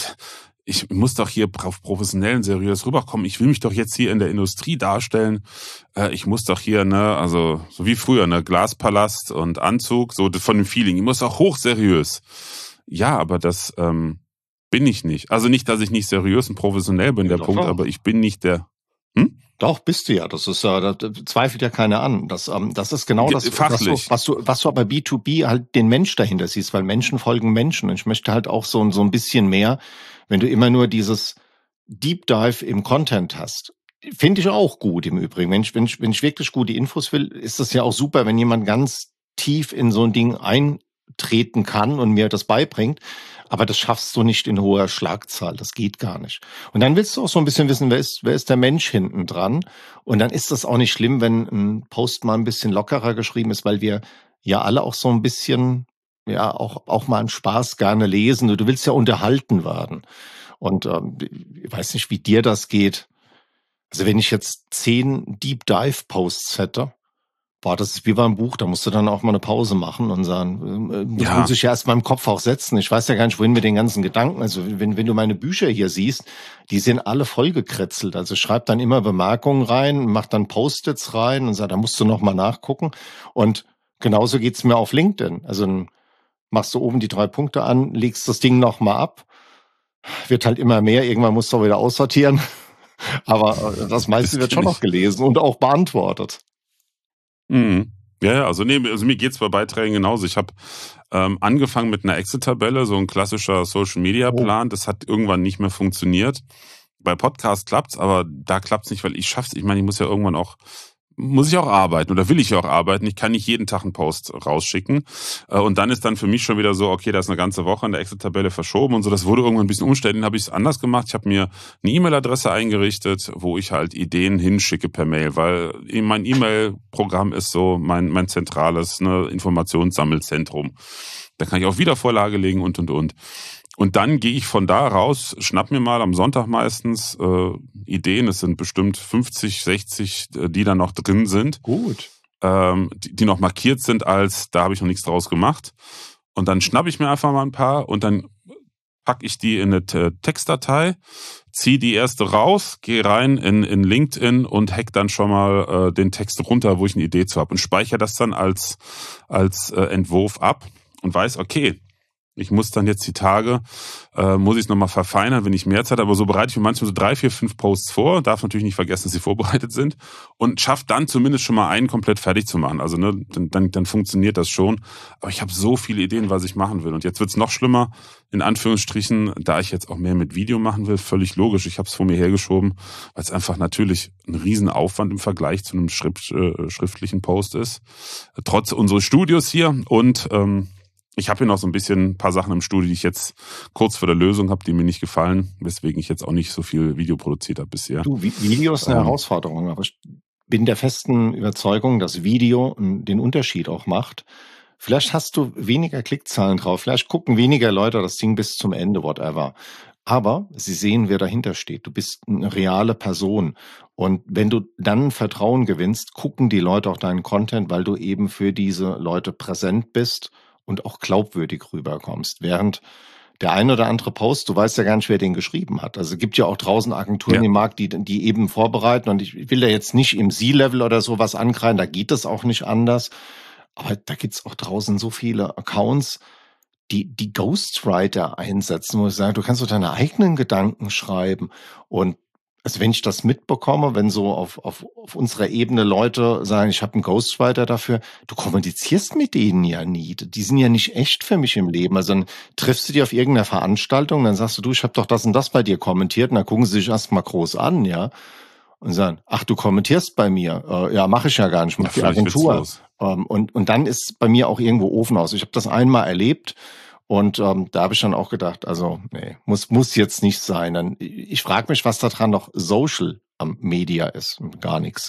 ich muss doch hier auf professionell und seriös rüberkommen. Ich will mich doch jetzt hier in der Industrie darstellen. Ich muss doch hier, ne, also so wie früher, ne, Glaspalast und Anzug, so von dem Feeling. Ich muss auch hochseriös. Ja, aber das ähm, bin ich nicht. Also nicht, dass ich nicht seriös und professionell bin, Ja, der doch, Punkt, doch. aber ich bin nicht der. Hm? Doch, bist du ja. Das ist ja, da zweifelt ja keiner an. Das, ähm, das ist genau Ge- das, was fachlich. du, was du, was du aber B zwei B halt den Mensch dahinter siehst, weil Menschen folgen Menschen. Und ich möchte halt auch so, so ein bisschen mehr, wenn du immer nur dieses Deep Dive im Content hast. Finde ich auch gut im Übrigen. Wenn ich, wenn ich, wenn ich wirklich gute Infos will, ist das ja auch super, wenn jemand ganz tief in so ein Ding eintreten kann und mir das beibringt. Aber das schaffst du nicht in hoher Schlagzahl. Das geht gar nicht. Und dann willst du auch so ein bisschen wissen, wer ist, wer ist der Mensch hinten dran? Und dann ist das auch nicht schlimm, wenn ein Post mal ein bisschen lockerer geschrieben ist, weil wir ja alle auch so ein bisschen, ja, auch, auch mal einen Spaß gerne lesen. Du willst ja unterhalten werden. Und ähm, ich weiß nicht, wie dir das geht. Also wenn ich jetzt zehn Deep Dive Posts hätte, boah, das ist wie beim Buch, da musst du dann auch mal eine Pause machen und sagen, äh, das Ja. muss ich ja erst mal im Kopf auch setzen. Ich weiß ja gar nicht, wohin mit den ganzen Gedanken. Also wenn, wenn du meine Bücher hier siehst, die sind alle vollgekritzelt. Also ich schreibe dann immer Bemerkungen rein, mach dann Post-its rein und sag, da musst du noch mal nachgucken. Und genauso geht's mir auf LinkedIn. Also dann machst du oben die drei Punkte an, legst das Ding noch mal ab, wird halt immer mehr. Irgendwann musst du auch wieder aussortieren. Aber äh, das meiste Das wird kenn schon ich. noch gelesen und auch beantwortet. Mhm. Ja, ja, also nee, also mir geht's bei Beiträgen genauso. Ich habe ähm, angefangen mit einer Excel-Tabelle, so ein klassischer Social-Media-Plan. Das hat irgendwann nicht mehr funktioniert. Bei Podcast klappt's, aber da klappt's nicht, weil ich schaff's. Ich meine, ich muss ja irgendwann auch, muss ich auch arbeiten oder will ich ja auch arbeiten. Ich kann nicht jeden Tag einen Post rausschicken. Äh, Und dann ist dann für mich schon wieder so, okay, da ist eine ganze Woche in der Excel-Tabelle verschoben und so. Das wurde irgendwann ein bisschen umständlich. Dann habe ich es anders gemacht. Ich habe mir eine E-Mail-Adresse eingerichtet, wo ich halt Ideen hinschicke per Mail, weil mein E-Mail-Programm ist so mein, mein zentrales, ne, Informationssammelzentrum. Da kann ich auch Wiedervorlage legen und, und, und. Und dann gehe ich von da raus, schnapp mir mal am Sonntag meistens äh, Ideen, es sind bestimmt fünfzig, sechzig, äh, die da noch drin sind, Gut. ähm, die, die noch markiert sind als, da habe ich noch nichts draus gemacht. Und dann schnapp ich mir einfach mal ein paar und dann packe ich die in eine Textdatei, ziehe die erste raus, gehe rein in, in LinkedIn und hack dann schon mal äh, den Text runter, wo ich eine Idee zu habe und speichere das dann als, als äh, Entwurf ab und weiß, okay, ich muss dann jetzt die Tage, äh, muss ich es nochmal verfeinern, wenn ich mehr Zeit habe. Aber so bereite ich mir manchmal so drei, vier, fünf Posts vor. Darf natürlich nicht vergessen, dass sie vorbereitet sind. Und schaffe dann zumindest schon mal einen komplett fertig zu machen. Also ne, dann, dann, dann funktioniert das schon. Aber ich habe so viele Ideen, was ich machen will. Und jetzt wird's noch schlimmer, in Anführungsstrichen, da ich jetzt auch mehr mit Video machen will. Völlig logisch. Ich habe es vor mir hergeschoben, weil es einfach natürlich ein Riesenaufwand im Vergleich zu einem Schrift, äh, schriftlichen Post ist. Trotz unseres Studios hier und ähm, ich habe hier noch so ein bisschen ein paar Sachen im Studio, die ich jetzt kurz vor der Lösung habe, die mir nicht gefallen, weswegen ich jetzt auch nicht so viel Video produziert habe bisher. Du, Video ist eine ähm, Herausforderung, aber ich bin der festen Überzeugung, dass Video den Unterschied auch macht. Vielleicht hast du weniger Klickzahlen drauf, vielleicht gucken weniger Leute das Ding bis zum Ende, whatever. Aber sie sehen, wer dahinter steht. Du bist eine reale Person. Und wenn du dann Vertrauen gewinnst, gucken die Leute auch deinen Content, weil du eben für diese Leute präsent bist und auch glaubwürdig rüberkommst. Während der ein oder andere Post, du weißt ja gar nicht, wer den geschrieben hat. Also es gibt ja auch draußen Agenturen ja. im Markt, die, die eben vorbereiten. Und ich will da jetzt nicht im C-Level oder sowas ankreiden, da geht es auch nicht anders. Aber da gibt's auch draußen so viele Accounts, die die Ghostwriter einsetzen, wo ich sage, du kannst doch deine eigenen Gedanken schreiben. Und also wenn ich das mitbekomme, wenn so auf, auf, auf unserer Ebene Leute sagen, ich habe einen Ghostwriter dafür, du kommunizierst mit denen ja nie. Die sind ja nicht echt für mich im Leben. Also dann triffst du die auf irgendeiner Veranstaltung, dann sagst du, du, ich habe doch das und das bei dir kommentiert, und dann gucken sie sich erstmal groß an, ja, und sagen, ach, du kommentierst bei mir. Äh, ja, mache ich ja gar nicht, mach ja, die Agentur. Ähm, und, und dann ist bei mir auch irgendwo Ofen aus. Ich habe das einmal erlebt. Und ähm, da habe ich dann auch gedacht, also nee, muss muss jetzt nicht sein. Dann, ich frage mich, was da dran noch Social am Media ist. Gar nichts.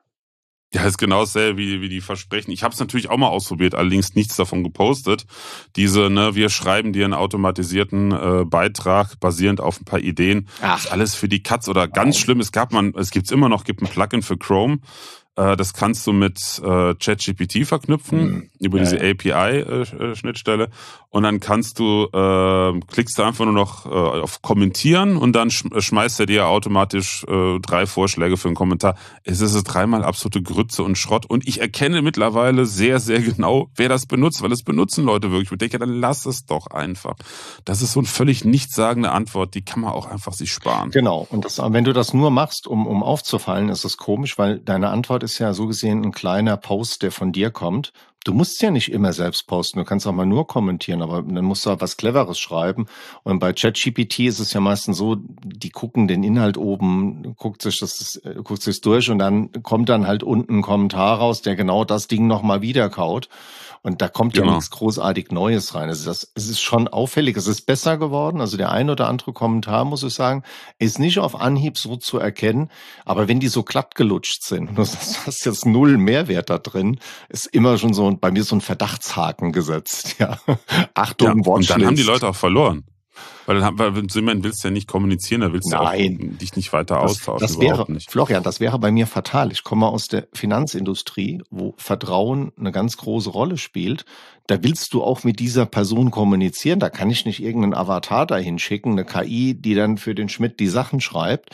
Ja, ist genau dasselbe wie, wie die Versprechen. Ich habe es natürlich auch mal ausprobiert, allerdings nichts davon gepostet. Diese, ne, wir schreiben dir einen automatisierten äh, Beitrag basierend auf ein paar Ideen. Ach. Ist alles für die Katz oder ganz Nein. schlimm. Es gab man, es gibt's immer noch, gibt ein Plugin für Chrome. Das kannst du mit äh, ChatGPT verknüpfen, mhm. über ja, diese ja. A P I-Schnittstelle. Äh, und dann kannst du, äh, klickst du einfach nur noch äh, auf Kommentieren und dann sch- schmeißt er dir automatisch äh, drei Vorschläge für einen Kommentar. Es ist dreimal absolute Grütze und Schrott. Und ich erkenne mittlerweile sehr, sehr genau, wer das benutzt, weil es benutzen Leute wirklich. Ich denke, dann lass es doch einfach. Das ist so eine völlig nichtssagende Antwort, die kann man auch einfach sich sparen. Genau. Und das, wenn du das nur machst, um, um aufzufallen, ist das komisch, weil deine Antwort ist ja so gesehen ein kleiner Post, der von dir kommt. Du musst ja nicht immer selbst posten, du kannst auch mal nur kommentieren, aber dann musst du halt was Cleveres schreiben. Und bei ChatGPT ist es ja meistens so, die gucken den Inhalt oben, guckt sich das, guckt sich durch und dann kommt dann halt unten ein Kommentar raus, der genau das Ding nochmal wiederkaut. Und da kommt genau. ja nichts großartig Neues rein. Also das, es ist schon auffällig, es ist besser geworden. Also der ein oder andere Kommentar, muss ich sagen, ist nicht auf Anhieb so zu erkennen. Aber wenn die so glatt gelutscht sind, und du hast jetzt null Mehrwert da drin, ist immer schon so bei mir so ein Verdachtshaken gesetzt. Ja, Achtung, ja, und dann haben die Leute auch verloren. Weil dann weil, willst du ja nicht kommunizieren, da willst Nein. du auch dich nicht weiter das, austauschen. Das wäre, nicht. Florian, das wäre bei mir fatal. Ich komme aus der Finanzindustrie, wo Vertrauen eine ganz große Rolle spielt. Da willst du auch mit dieser Person kommunizieren. Da kann ich nicht irgendeinen Avatar dahin schicken, eine K I, die dann für den Schmidt die Sachen schreibt.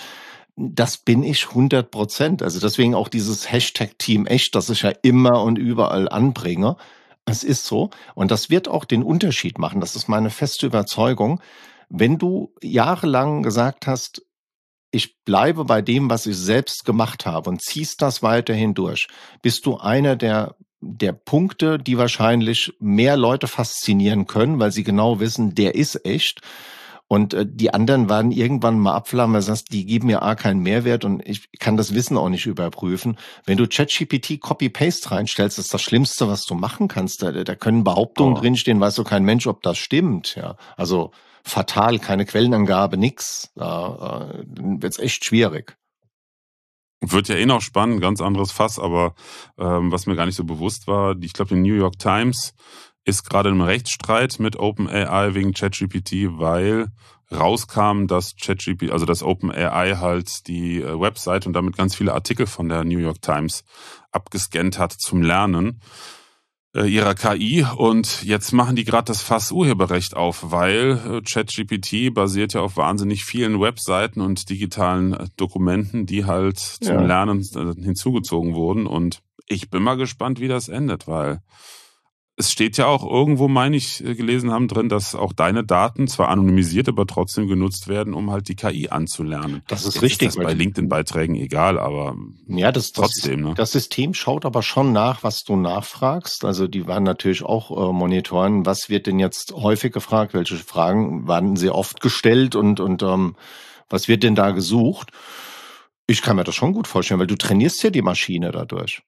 Das bin ich hundert Prozent. Also deswegen auch dieses Hashtag Team Echt, das ich ja immer und überall anbringe. Es ist so. Und das wird auch den Unterschied machen. Das ist meine feste Überzeugung. Wenn du jahrelang gesagt hast, ich bleibe bei dem, was ich selbst gemacht habe und ziehst das weiterhin durch, bist du einer der, der Punkte, die wahrscheinlich mehr Leute faszinieren können, weil sie genau wissen, der ist echt. Und äh, die anderen werden irgendwann mal abflammen, weil du sagst, die geben mir A keinen Mehrwert und ich kann das Wissen auch nicht überprüfen. Wenn du ChatGPT Copy-Paste reinstellst, ist das Schlimmste, was du machen kannst. Da, da können Behauptungen oh. drinstehen, weiß so kein Mensch, ob das stimmt. Ja, also fatal, keine Quellenangabe, nix. Da äh, wird's echt schwierig. Wird ja eh noch spannend, ganz anderes Fass, aber ähm, was mir gar nicht so bewusst war, ich glaube, die New York Times ist gerade im Rechtsstreit mit OpenAI wegen ChatGPT, weil rauskam, dass ChatGPT, also dass OpenAI halt die äh, Website und damit ganz viele Artikel von der New York Times abgescannt hat zum Lernen. ihrer K I und jetzt machen die gerade das Fass Urheberrecht auf, weil äh, ChatGPT basiert ja auf wahnsinnig vielen Webseiten und digitalen äh, Dokumenten, die halt zum Ja. Lernen äh, hinzugezogen wurden und ich bin mal gespannt, wie das endet, weil es steht ja auch irgendwo, meine ich, gelesen haben drin, dass auch deine Daten zwar anonymisiert, aber trotzdem genutzt werden, um halt die K I anzulernen. Das ist Jetzt richtig. ist das bei LinkedIn-Beiträgen egal, aber ja, das, das, trotzdem, ne? Das System schaut aber schon nach, was du nachfragst. Also die waren natürlich auch äh, monitoren. Was wird denn jetzt häufig gefragt? Welche Fragen werden sehr oft gestellt und, und ähm, was wird denn da gesucht? Ich kann mir das schon gut vorstellen, weil du trainierst ja die Maschine dadurch.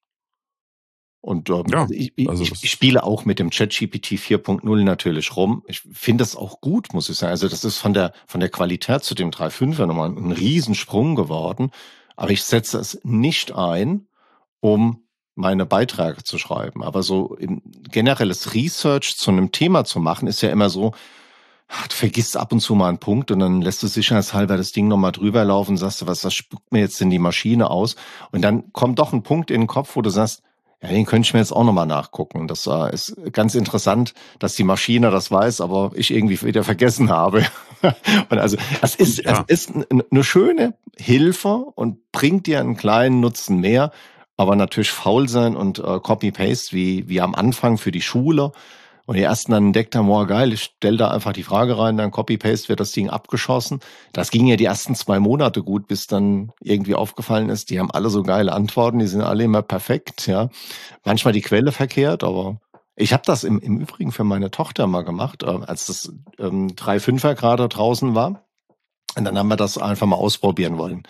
Und ähm, Ja, also ich, ich, also ich das- ich spiele auch mit dem ChatGPT vier Punkt null natürlich rum. Ich finde das auch gut, muss ich sagen. Also das ist von der von der Qualität zu dem drei Punkt fünfer nochmal ein Riesensprung geworden. Aber ich setze es nicht ein, um meine Beiträge zu schreiben. Aber so im generelles Research zu einem Thema zu machen, ist ja immer so, ach, du vergisst ab und zu mal einen Punkt und dann lässt du sicherheitshalber das Ding nochmal drüber laufen und sagst du, was, das spuckt mir jetzt in die Maschine aus? Und dann kommt doch ein Punkt in den Kopf, wo du sagst, ja, den könnte ich mir jetzt auch nochmal nachgucken. Das äh, ist ganz interessant, dass die Maschine das weiß, aber ich irgendwie wieder vergessen habe. Und also es ist, Ja. es ist eine schöne Hilfe und bringt dir einen kleinen Nutzen mehr, aber natürlich faul sein und äh, Copy-Paste wie, wie am Anfang für die Schule. Und die ersten dann entdeckt haben, oh geil, ich stell da einfach die Frage rein, dann Copy-Paste wird das Ding abgeschossen. Das ging ja die ersten zwei Monate gut, bis dann irgendwie aufgefallen ist, die haben alle so geile Antworten, die sind alle immer perfekt, ja. Manchmal die Quelle verkehrt, aber ich habe das im, im Übrigen für meine Tochter mal gemacht, äh, als das ähm, drei Komma fünfer gerade draußen war. Und dann haben wir das einfach mal ausprobieren wollen.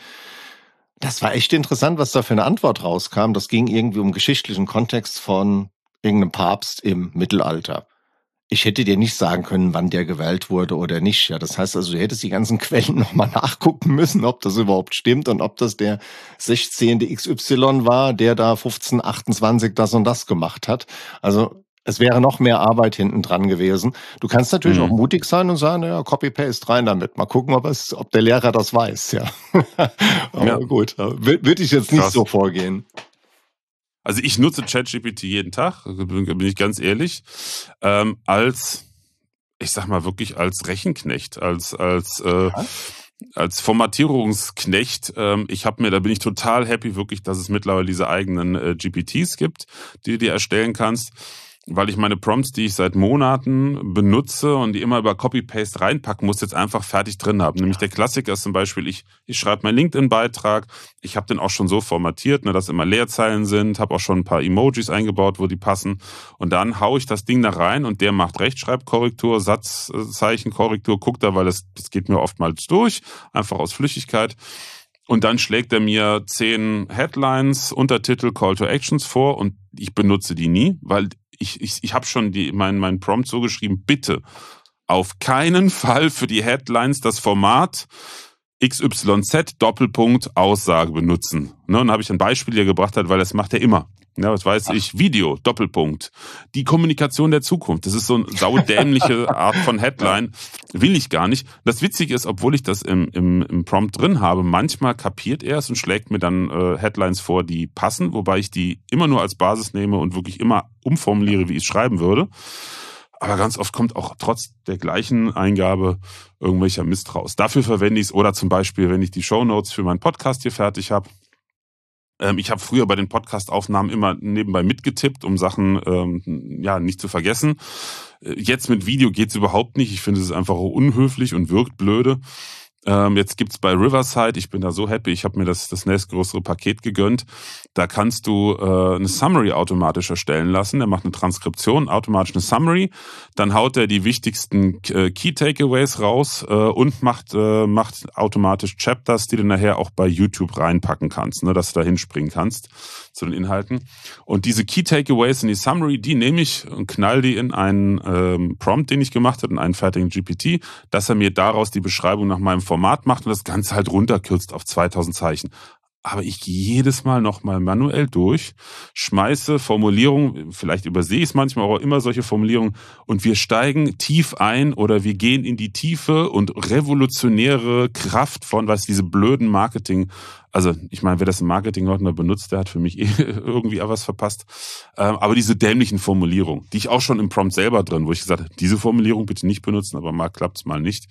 Das war echt interessant, was da für eine Antwort rauskam. Das ging irgendwie um geschichtlichen Kontext von irgendeinem Papst im Mittelalter. Ich hätte dir nicht sagen können, wann der gewählt wurde oder nicht. Ja, das heißt also, du hättest die ganzen Quellen nochmal nachgucken müssen, ob das überhaupt stimmt und ob das der sechzehnte X Y war, der da fünfzehn achtundzwanzig das und das gemacht hat. Also es wäre noch mehr Arbeit hinten dran gewesen. Du kannst natürlich Mhm. auch mutig sein und sagen, ja, Copy-Paste rein damit. Mal gucken, ob es, ob der Lehrer das weiß, ja. Aber Ja. gut, würde ich jetzt nicht Krass. so vorgehen. Also ich nutze ChatGPT jeden Tag, bin, bin ich ganz ehrlich, ähm, als, ich sag mal wirklich als Rechenknecht, als als äh, Ja. als Formatierungsknecht. Ähm, ich habe mir, da bin ich total happy, wirklich, dass es mittlerweile diese eigenen äh, G P Ts gibt, die du dir erstellen kannst, weil ich meine Prompts, die ich seit Monaten benutze und die immer über Copy-Paste reinpacken muss, jetzt einfach fertig drin haben. Nämlich der Klassiker ist zum Beispiel, ich, ich schreibe meinen LinkedIn-Beitrag, ich habe den auch schon so formatiert, ne, dass immer Leerzeilen sind, habe auch schon ein paar Emojis eingebaut, wo die passen und dann haue ich das Ding da rein und der macht Rechtschreibkorrektur, Satzzeichenkorrektur, guckt da, weil das, das geht mir oftmals durch, einfach aus Flüchtigkeit. Und dann schlägt er mir zehn Headlines, Untertitel, Call to Actions vor und ich benutze die nie, weil ich, ich, ich habe schon die, mein, mein Prompt so geschrieben, bitte auf keinen Fall für die Headlines das Format X Y Z Doppelpunkt Aussage benutzen. Ne, und dann habe ich ein Beispiel hier gebracht, weil das macht er immer. Ja, was weiß ich, Video, Doppelpunkt. Die Kommunikation der Zukunft. Das ist so eine saudämliche Art von Headline. Will ich gar nicht. Das Witzige ist, obwohl ich das im, im, im Prompt drin habe, manchmal kapiert er es und schlägt mir dann äh, Headlines vor, die passen, wobei ich die immer nur als Basis nehme und wirklich immer umformuliere, wie ich es schreiben würde. Aber ganz oft kommt auch trotz der gleichen Eingabe irgendwelcher Mist raus. Dafür verwende ich es. Oder zum Beispiel, wenn ich die Shownotes für meinen Podcast hier fertig habe. Ich habe früher bei den Podcast-Aufnahmen immer nebenbei mitgetippt, um Sachen ähm, ja nicht zu vergessen. Jetzt mit Video geht's überhaupt nicht. Ich finde es einfach unhöflich und wirkt blöde. Ähm, jetzt gibt's bei Riverside, ich bin da so happy, ich habe mir das, das nächstgrößere Paket gegönnt. Da kannst du äh, eine Summary automatisch erstellen lassen. Der macht eine Transkription, automatisch eine Summary. Dann haut er die wichtigsten äh, Key Takeaways raus äh, und macht, äh, macht automatisch Chapters, die du nachher auch bei YouTube reinpacken kannst, ne, dass du da hinspringen kannst zu den Inhalten. Und diese Key Takeaways in die Summary, die nehme ich und knall die in einen ähm, Prompt, den ich gemacht habe, in einen fertigen G P T, dass er mir daraus die Beschreibung nach meinem Format macht und das Ganze halt runterkürzt auf zweitausend Zeichen. aber ich gehe jedes Mal nochmal manuell durch, schmeiße Formulierungen, vielleicht übersehe ich es manchmal, aber immer solche Formulierungen, und wir steigen tief ein oder wir gehen in die Tiefe und revolutionäre Kraft von, was diese blöden Marketing, also ich meine, wer das im Marketing heute noch benutzt, der hat für mich eh irgendwie was verpasst, ähm, aber diese dämlichen Formulierungen, die ich auch schon im Prompt selber drin, wo ich gesagt habe, diese Formulierung bitte nicht benutzen, aber mal klappt's mal nicht.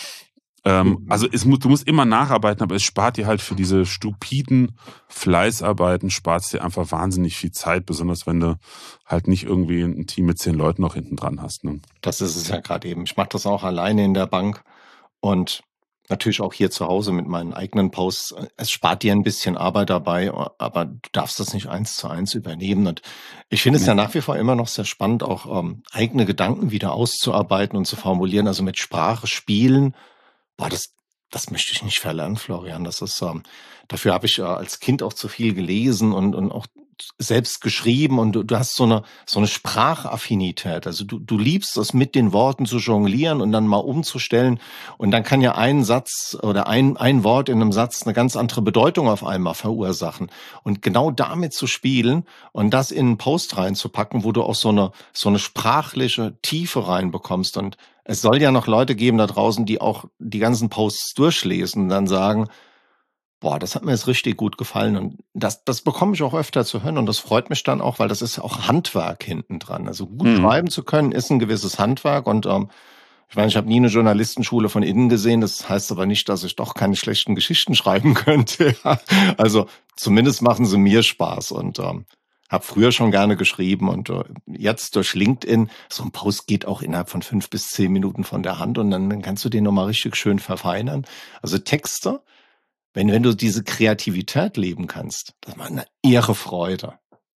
Ähm, also es muss, du musst immer nacharbeiten, aber es spart dir halt für diese stupiden Fleißarbeiten, spart es dir einfach wahnsinnig viel Zeit, besonders wenn du halt nicht irgendwie ein Team mit zehn Leuten noch hinten dran hast. Ne? Das ist es ja gerade eben. Ich mache das auch alleine in der Bank und natürlich auch hier zu Hause mit meinen eigenen Posts. Es spart dir ein bisschen Arbeit dabei, aber du darfst das nicht eins zu eins übernehmen. Und ich finde es ja nach wie vor immer noch sehr spannend, auch ähm, eigene Gedanken wieder auszuarbeiten und zu formulieren, also mit Sprache spielen. Boah, das, das möchte ich nicht verlernen, Florian. Das ist, ähm, dafür habe ich äh, als Kind auch zu viel gelesen und, und auch selbst geschrieben, und du, du hast so eine, so eine Sprachaffinität. Also du, du liebst es, mit den Worten zu jonglieren und dann mal umzustellen. Und dann kann ja ein Satz oder ein, ein Wort in einem Satz eine ganz andere Bedeutung auf einmal verursachen. Und genau damit zu spielen und das in einen Post reinzupacken, wo du auch so eine, so eine sprachliche Tiefe reinbekommst. Und es soll ja noch Leute geben da draußen, die auch die ganzen Posts durchlesen und dann sagen, boah, das hat mir jetzt richtig gut gefallen. Und das, das bekomme ich auch öfter zu hören. Und das freut mich dann auch, weil das ist ja auch Handwerk hinten dran. Also gut Mhm. schreiben zu können, ist ein gewisses Handwerk. Und ähm, ich meine, ich habe nie eine Journalistenschule von innen gesehen. Das heißt aber nicht, dass ich doch keine schlechten Geschichten schreiben könnte. Ja. Also zumindest machen sie mir Spaß. Und ähm, habe früher schon gerne geschrieben. Und äh, jetzt durch LinkedIn, so ein Post geht auch innerhalb von fünf bis zehn Minuten von der Hand. Und dann, dann kannst du den nochmal richtig schön verfeinern. Also Texte, Wenn, wenn du diese Kreativität leben kannst, das macht eine irre Freude.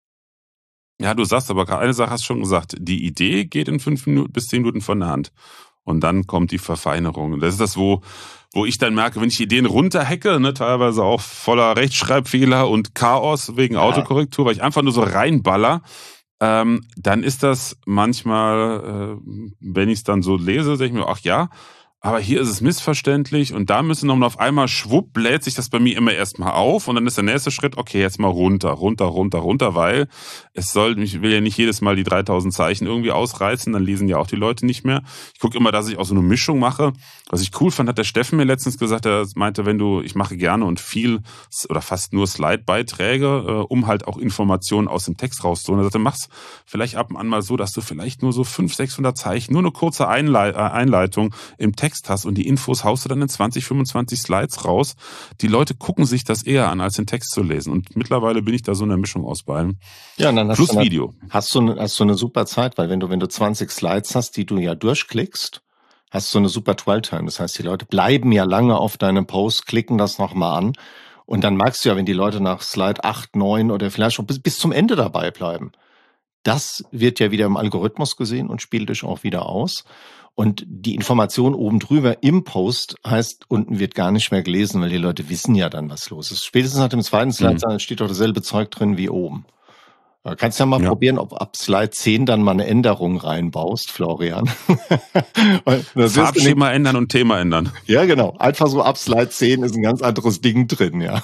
Ja, du sagst aber gerade eine Sache, hast schon gesagt, die Idee geht in fünf Minuten bis zehn Minuten von der Hand. Und dann kommt die Verfeinerung. Und das ist das, wo, wo ich dann merke, wenn ich Ideen runterhacke, ne, teilweise auch voller Rechtschreibfehler und Chaos wegen Ja. Autokorrektur, weil ich einfach nur so reinballer, ähm, dann ist das manchmal, äh, wenn ich es dann so lese, denke ich mir, ach ja, aber hier ist es missverständlich und da müssen nochmal auf einmal, schwupp, bläht sich das bei mir immer erstmal auf und dann ist der nächste Schritt, okay, jetzt mal runter, runter, runter, runter, weil es soll, ich will ja nicht jedes Mal die dreitausend Zeichen irgendwie ausreißen, dann lesen ja auch die Leute nicht mehr. Ich gucke immer, dass ich auch so eine Mischung mache. Was ich cool fand, hat der Steffen mir letztens gesagt, er meinte, wenn du, ich mache gerne und viel oder fast nur Slide-Beiträge, äh, um halt auch Informationen aus dem Text rauszuholen. Er sagte, mach's vielleicht ab und an mal so, dass du vielleicht nur so fünfhundert, sechshundert Zeichen, nur eine kurze Einlei- Einleitung im Text hast und die Infos haust du dann in zwanzig, fünfundzwanzig Slides raus. Die Leute gucken sich das eher an, als den Text zu lesen. Und mittlerweile bin ich da so in der Mischung aus beiden. Ja, und dann hast Plus du eine, Video. hast du, eine, hast du eine super Zeit, weil wenn du, wenn du zwanzig Slides hast, die du ja durchklickst, hast du eine super Dwell-Time. Das heißt, die Leute bleiben ja lange auf deinem Post, klicken das nochmal an. Und dann merkst du ja, wenn die Leute nach Slide acht, neun oder vielleicht schon bis, bis zum Ende dabei bleiben. Das wird ja wieder im Algorithmus gesehen und spielt dich auch wieder aus. Und die Information oben drüber im Post heißt, unten wird gar nicht mehr gelesen, weil die Leute wissen ja dann, was los ist. Spätestens nach dem zweiten Slide Mhm. steht doch dasselbe Zeug drin wie oben. Äh, Kannst ja mal Ja. probieren, ob ab Slide zehn dann mal eine Änderung reinbaust, Florian. Weil dann wirst du nicht, Farbschema ändern und Thema ändern. ja, genau. Einfach so ab Slide zehn ist ein ganz anderes Ding drin, ja.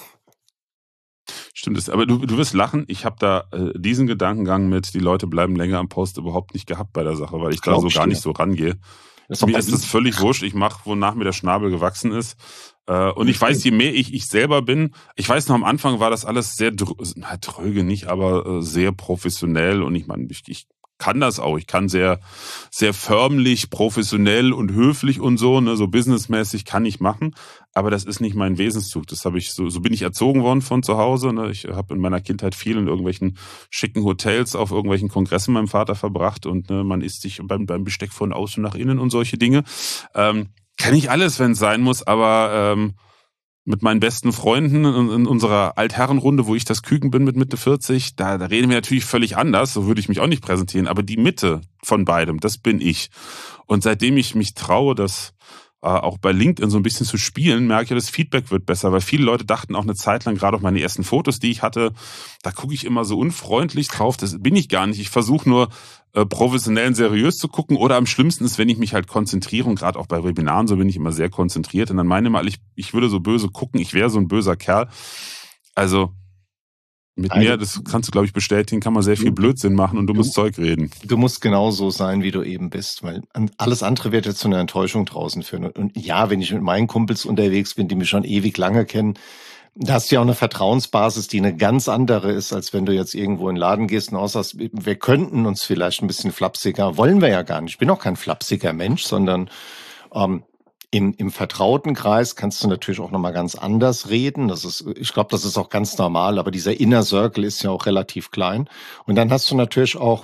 Stimmt es. Aber du, du wirst lachen. Ich habe da äh, diesen Gedankengang mit, die Leute bleiben länger am Post überhaupt nicht gehabt bei der Sache, weil ich da Glaub so ich gar dir. nicht so rangehe. Das ist doch Mir bei ist es ihm. völlig wurscht. Ich mache, wonach mir der Schnabel gewachsen ist. Äh, und ich weiß, je mehr ich ich selber bin, ich weiß noch, am Anfang war das alles sehr drö na, dröge nicht, aber äh, sehr professionell. Und ich meine, ich, ich kann das auch. Ich kann sehr, sehr förmlich, professionell und höflich und so, ne, so businessmäßig kann ich machen. Aber das ist nicht mein Wesenszug. Das habe ich so, so bin ich erzogen worden von zu Hause. Ne. Ich habe in meiner Kindheit viel in irgendwelchen schicken Hotels auf irgendwelchen Kongressen mit meinem Vater verbracht und ne, man isst sich beim, beim Besteck von außen nach innen und solche Dinge. Ähm, kann ich alles, wenn es sein muss, aber ähm, mit meinen besten Freunden in, in unserer Altherrenrunde, wo ich das Küken bin mit Mitte vierzig, da, da reden wir natürlich völlig anders, so würde ich mich auch nicht präsentieren, aber die Mitte von beidem, das bin ich. Und seitdem ich mich traue, das äh, auch bei LinkedIn so ein bisschen zu spielen, merke ich, das Feedback wird besser, weil viele Leute dachten auch eine Zeit lang, gerade auf meine ersten Fotos, die ich hatte, da gucke ich immer so unfreundlich drauf, das bin ich gar nicht. Ich versuche nur äh, professionell und seriös zu gucken oder am schlimmsten ist, wenn ich mich halt konzentriere und gerade auch bei Webinaren, so bin ich immer sehr konzentriert und dann meine mal, ich, ich würde so böse gucken, ich wäre so ein böser Kerl. Also mit Also, mir, das kannst du, glaube ich, bestätigen, kann man sehr viel du, Blödsinn machen und dummes du, Zeug reden. du musst genau so sein, wie du eben bist, weil an- alles andere wird jetzt zu einer Enttäuschung draußen führen. Und, und ja, wenn ich mit meinen Kumpels unterwegs bin, die mich schon ewig lange kennen, da hast du ja auch eine Vertrauensbasis, die eine ganz andere ist, als wenn du jetzt irgendwo in den Laden gehst und aussagst, wir könnten uns vielleicht ein bisschen flapsiger, wollen wir ja gar nicht. Ich bin auch kein flapsiger Mensch, sondern ähm, im, im vertrauten Kreis kannst du natürlich auch nochmal ganz anders reden. Das ist, ich glaube, das ist auch ganz normal, aber dieser Inner Circle ist ja auch relativ klein. Und dann hast du natürlich auch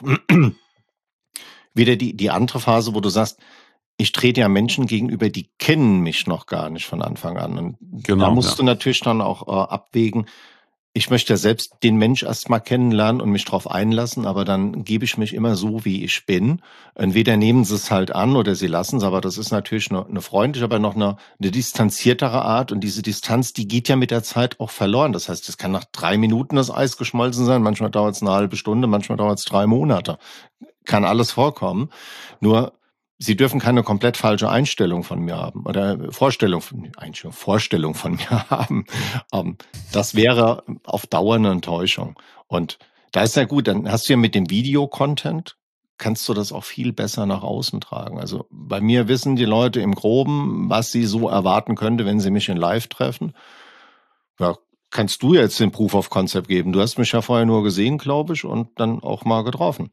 wieder die, die andere Phase, wo du sagst, ich trete ja Menschen gegenüber, die kennen mich noch gar nicht von Anfang an. Und da Genau, musst ja. du natürlich dann auch äh, abwägen, ich möchte ja selbst den Mensch erst mal kennenlernen und mich drauf einlassen, aber dann gebe ich mich immer so, wie ich bin. Entweder nehmen sie es halt an oder sie lassen es, aber das ist natürlich eine, eine freundliche, aber noch eine, eine distanziertere Art. Und diese Distanz, die geht ja mit der Zeit auch verloren. Das heißt, es kann nach drei Minuten das Eis geschmolzen sein, manchmal dauert es eine halbe Stunde, manchmal dauert es drei Monate. Kann alles vorkommen. Nur Sie dürfen keine komplett falsche Einstellung von mir haben oder Vorstellung von, Einstellung, Vorstellung von mir haben. Ähm, das wäre auf Dauer eine Enttäuschung. Und da ist ja gut, dann hast du ja mit dem Videocontent, kannst du das auch viel besser nach außen tragen. Also bei mir wissen die Leute im Groben, was sie so erwarten könnte, wenn sie mich in Live treffen. Ja, kannst du jetzt den Proof of Concept geben? Du hast mich ja vorher nur gesehen, glaube ich, und dann auch mal getroffen.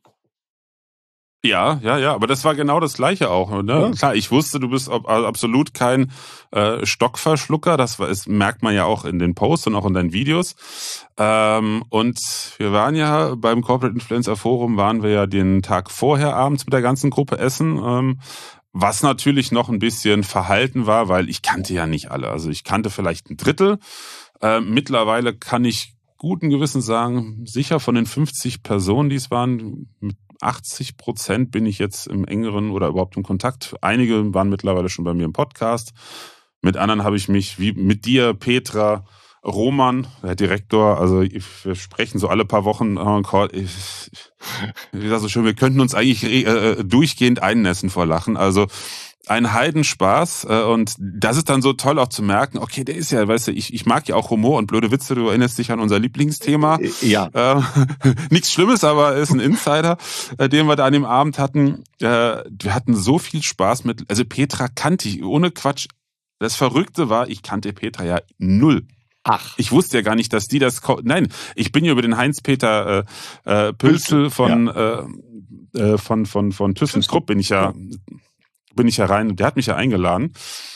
Ja, ja, ja, aber das war genau das Gleiche auch. Ne? Ja. Klar, ich wusste, du bist ab, absolut kein äh, Stockverschlucker. Das, war, das merkt man ja auch in den Posts und auch in deinen Videos. Ähm, und wir waren ja beim Corporate Influencer Forum, waren wir ja den Tag vorher abends mit der ganzen Gruppe essen. Ähm, was natürlich noch ein bisschen verhalten war, weil ich kannte ja nicht alle. Also ich kannte vielleicht ein Drittel. Äh, mittlerweile kann ich guten Gewissens sagen, sicher von den fünfzig Personen, die es waren, mit achtzig Prozent bin ich jetzt im engeren oder überhaupt im Kontakt. Einige waren mittlerweile schon bei mir im Podcast. Mit anderen habe ich mich, wie mit dir, Petra, Roman, der Direktor, also wir sprechen so alle paar Wochen. Ich, wie gesagt, so schön, wir könnten uns eigentlich äh, durchgehend einnässen vor Lachen. Also ein Heidenspaß äh, und das ist dann so toll auch zu merken, okay, der ist ja, weißt du, ich, ich mag ja auch Humor und blöde Witze, du erinnerst dich an unser Lieblingsthema. Ja. Äh, nichts Schlimmes, aber ist ein Insider, äh, den wir da an dem Abend hatten. Äh, wir hatten so viel Spaß mit, also Petra kannte ich, ohne Quatsch. Das Verrückte war, ich kannte Petra ja null. Ach. Ich wusste ja gar nicht, dass die das, nein, ich bin ja über den Heinz-Peter äh, äh, Pülzel von, ja. äh, äh, von, von, von ThyssenKrupp bin ich ja, bin ich ja rein, der hat mich ja eingeladen.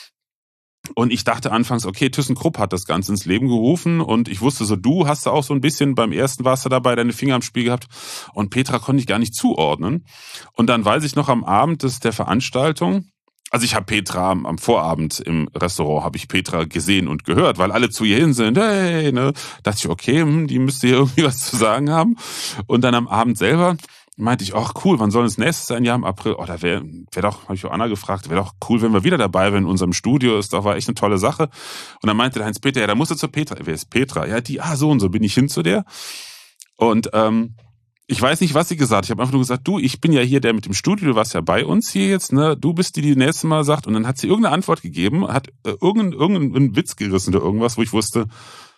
Und ich dachte anfangs, okay, ThyssenKrupp hat das Ganze ins Leben gerufen und ich wusste so, du hast da auch so ein bisschen, beim ersten warst du dabei, deine Finger am Spiel gehabt und Petra konnte ich gar nicht zuordnen. Und dann weiß ich noch am Abend des, der Veranstaltung, also ich habe Petra am, am Vorabend im Restaurant, habe ich Petra gesehen und gehört, weil alle zu ihr hin sind, hey, ne, dachte ich, okay, hm, die müsste hier irgendwie was zu sagen haben. Und dann am Abend selber meinte ich, ach cool, wann soll das nächste sein? Ja, im April. Oh, da wäre wär doch, habe ich auch Anna gefragt, wäre doch cool, wenn wir wieder dabei wären in unserem Studio. Ist doch, war echt eine tolle Sache. Und dann meinte der Heinz-Peter, ja, da musst du zur Petra. Wer ist Petra? Ja, die, ah, so und so bin ich hin zu der. Und ähm, ich weiß nicht, was sie gesagt hat. Ich habe einfach nur gesagt, du, ich bin ja hier der mit dem Studio, du warst ja bei uns hier jetzt, ne? Du bist die, die nächste Mal sagt. Und dann hat sie irgendeine Antwort gegeben, hat äh, irgendeinen irgendeinen Witz gerissen oder irgendwas, wo ich wusste,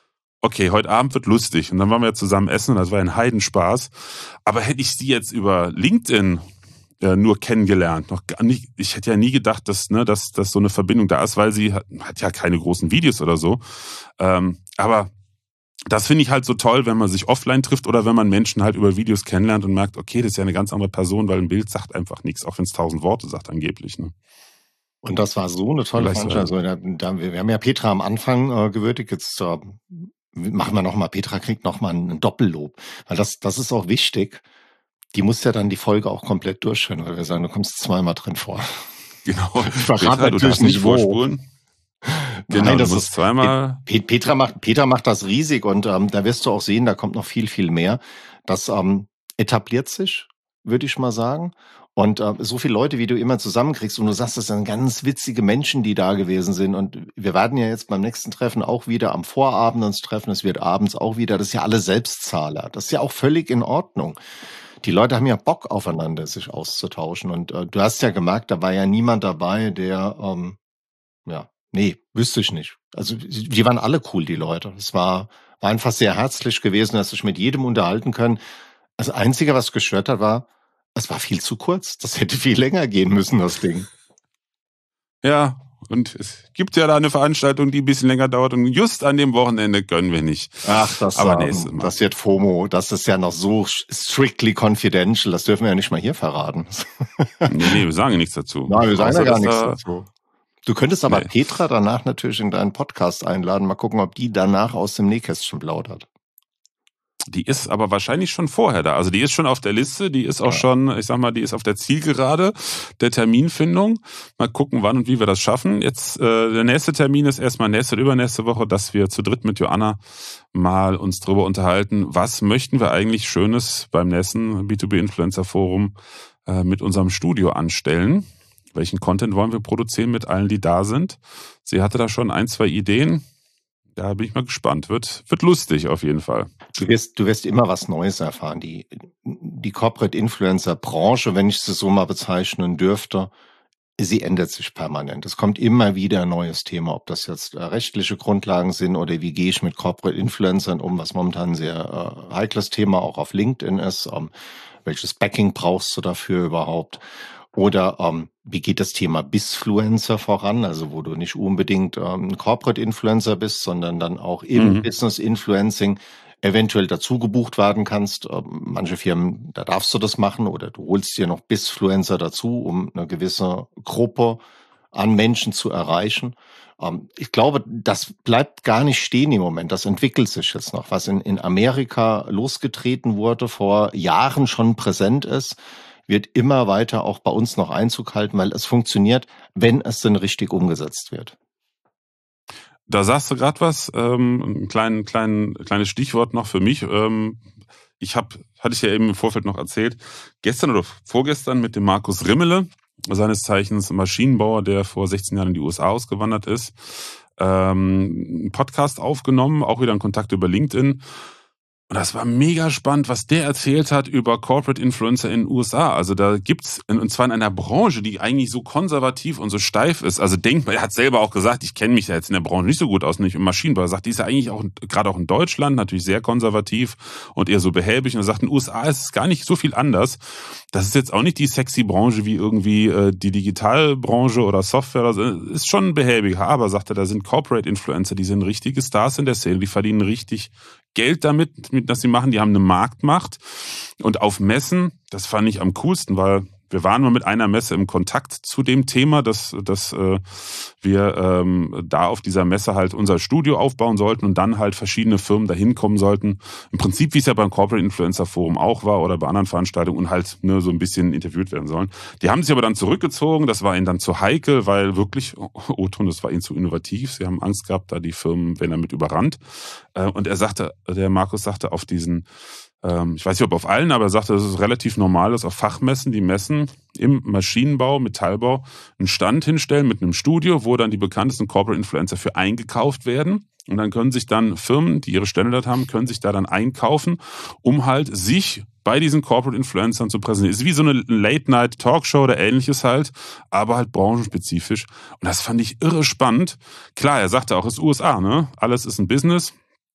okay, heute Abend wird lustig. Und dann waren wir zusammen essen und das war ein Heidenspaß. Aber hätte ich sie jetzt über LinkedIn äh, nur kennengelernt, noch gar nicht, ich hätte ja nie gedacht, dass, ne, dass, dass so eine Verbindung da ist, weil sie hat, hat ja keine großen Videos oder so. Ähm, aber das finde ich halt so toll, wenn man sich offline trifft oder wenn man Menschen halt über Videos kennenlernt und merkt, okay, das ist ja eine ganz andere Person, weil ein Bild sagt einfach nichts, auch wenn es tausend Worte sagt angeblich. Ne? Und das war so eine tolle Veranstaltung. Also, da, da, wir haben ja Petra am Anfang äh, gewürdigt, jetzt äh, machen wir nochmal, Petra kriegt nochmal ein Doppellob, weil das, das ist auch wichtig. Die muss ja dann die Folge auch komplett durchhören, weil wir sagen, du kommst zweimal drin vor. Genau. Ich verrate natürlich nicht vorspulen. Genau, Nein, das du musst ist zweimal. Petra macht, Petra macht das riesig und ähm, da wirst du auch sehen, da kommt noch viel, viel mehr. Das ähm, etabliert sich, würde ich mal sagen. Und äh, so viele Leute, wie du immer zusammenkriegst und du sagst, das sind ganz witzige Menschen, die da gewesen sind. Und wir werden ja jetzt beim nächsten Treffen auch wieder am Vorabend uns treffen. Es wird abends auch wieder. Das ist ja alle Selbstzahler. Das ist ja auch völlig in Ordnung. Die Leute haben ja Bock aufeinander, sich auszutauschen. Und äh, du hast ja gemerkt, da war ja niemand dabei, der, ähm, ja, nee, wüsste ich nicht. Also die waren alle cool, die Leute. Es war, war einfach sehr herzlich gewesen, dass ich mit jedem unterhalten können. Das Einzige, was gestört hat, war, es war viel zu kurz. Das hätte viel länger gehen müssen, das Ding. Ja, und es gibt ja da eine Veranstaltung, die ein bisschen länger dauert und just an dem Wochenende gönnen wir nicht. Ach, das, Aber ähm, nächstes Mal. das wird FOMO. Das ist ja noch so strictly confidential. Das dürfen wir ja nicht mal hier verraten. Nee, nee, wir sagen nichts dazu. Nein, wir sagen Außer, ja gar dass nichts da- dazu. Du könntest aber Nee. Petra danach natürlich in deinen Podcast einladen. Mal gucken, ob die danach aus dem Nähkästchen plaudert. Die ist aber wahrscheinlich schon vorher da. Also die ist schon auf der Liste, die ist auch Ja. schon, ich sag mal, die ist auf der Zielgerade der Terminfindung. Mal gucken, wann und wie wir das schaffen. Jetzt, äh, der nächste Termin ist erstmal nächste oder übernächste Woche, dass wir zu dritt mit Joanna mal uns drüber unterhalten, was möchten wir eigentlich Schönes beim nächsten B zwei B Influencer Forum äh, mit unserem Studio anstellen. Welchen Content wollen wir produzieren mit allen, die da sind? Sie hatte da schon ein, zwei Ideen. Da bin ich mal gespannt. Wird, wird lustig auf jeden Fall. Du wirst, du wirst immer was Neues erfahren. Die, die Corporate Influencer Branche, wenn ich sie so mal bezeichnen dürfte, sie ändert sich permanent. Es kommt immer wieder ein neues Thema, ob das jetzt äh, rechtliche Grundlagen sind oder wie gehe ich mit Corporate Influencern um, was momentan ein sehr äh, heikles Thema auch auf LinkedIn ist. Ähm, welches Backing brauchst du dafür überhaupt? Oder ähm, wie geht das Thema Bizfluencer voran, also wo du nicht unbedingt ähm, ein Corporate Influencer bist, sondern dann auch im Mhm. Business Influencing eventuell dazu gebucht werden kannst. Ähm, manche Firmen, da darfst du das machen oder du holst dir noch Bizfluencer dazu, um eine gewisse Gruppe an Menschen zu erreichen. Ähm, ich glaube, das bleibt gar nicht stehen im Moment. Das entwickelt sich jetzt noch. Was in, in Amerika losgetreten wurde, vor Jahren schon präsent ist, wird immer weiter auch bei uns noch Einzug halten, weil es funktioniert, wenn es denn richtig umgesetzt wird. Da sagst du gerade was, ähm, ein klein, klein, kleines Stichwort noch für mich. Ähm, ich habe, hatte ich ja eben im Vorfeld noch erzählt, gestern oder vorgestern mit dem Markus Rimmele, seines Zeichens Maschinenbauer, der vor sechzehn Jahren in die U S A ausgewandert ist, ähm, einen Podcast aufgenommen, auch wieder in Kontakt über LinkedIn. Und das war mega spannend, was der erzählt hat über Corporate Influencer in den U S A. Also da gibt's, und zwar in einer Branche, die eigentlich so konservativ und so steif ist. Also denkt man, er hat selber auch gesagt, ich kenne mich ja jetzt in der Branche nicht so gut aus, nicht im Maschinenbau. Er sagt, die ist ja eigentlich auch, gerade auch in Deutschland, natürlich sehr konservativ und eher so behäbig. Und er sagt, in den U S A ist es gar nicht so viel anders. Das ist jetzt auch nicht die sexy Branche wie irgendwie äh, die Digitalbranche oder Software. Also, ist schon behäbiger. Aber, sagt er, da sind Corporate Influencer, die sind richtige Stars in der Szene, die verdienen richtig Geld damit, mit, dass sie machen, die haben eine Marktmacht. Und auf Messen, das fand ich am coolsten, weil wir waren mal mit einer Messe im Kontakt zu dem Thema, dass, dass äh, wir ähm, da auf dieser Messe halt unser Studio aufbauen sollten und dann halt verschiedene Firmen dahin kommen sollten. Im Prinzip, wie es ja beim Corporate Influencer Forum auch war oder bei anderen Veranstaltungen und halt ne, so ein bisschen interviewt werden sollen. Die haben sich aber dann zurückgezogen, das war ihnen dann zu heikel, weil wirklich, O-Ton, das war ihnen zu innovativ. Sie haben Angst gehabt, da die Firmen werden damit überrannt. Äh, und er sagte, der Markus sagte, auf diesen ich weiß nicht, ob auf allen, aber er sagte, es ist relativ normal, dass auf Fachmessen die Messen im Maschinenbau, Metallbau einen Stand hinstellen mit einem Studio, wo dann die bekanntesten Corporate Influencer für eingekauft werden. Und dann können sich dann Firmen, die ihre Stände dort haben, können sich da dann einkaufen, um halt sich bei diesen Corporate Influencern zu präsentieren. Es ist wie so eine Late-Night-Talkshow oder ähnliches halt, aber halt branchenspezifisch. Und das fand ich irre spannend. Klar, er sagte auch, es ist U S A, ne? Alles ist ein Business.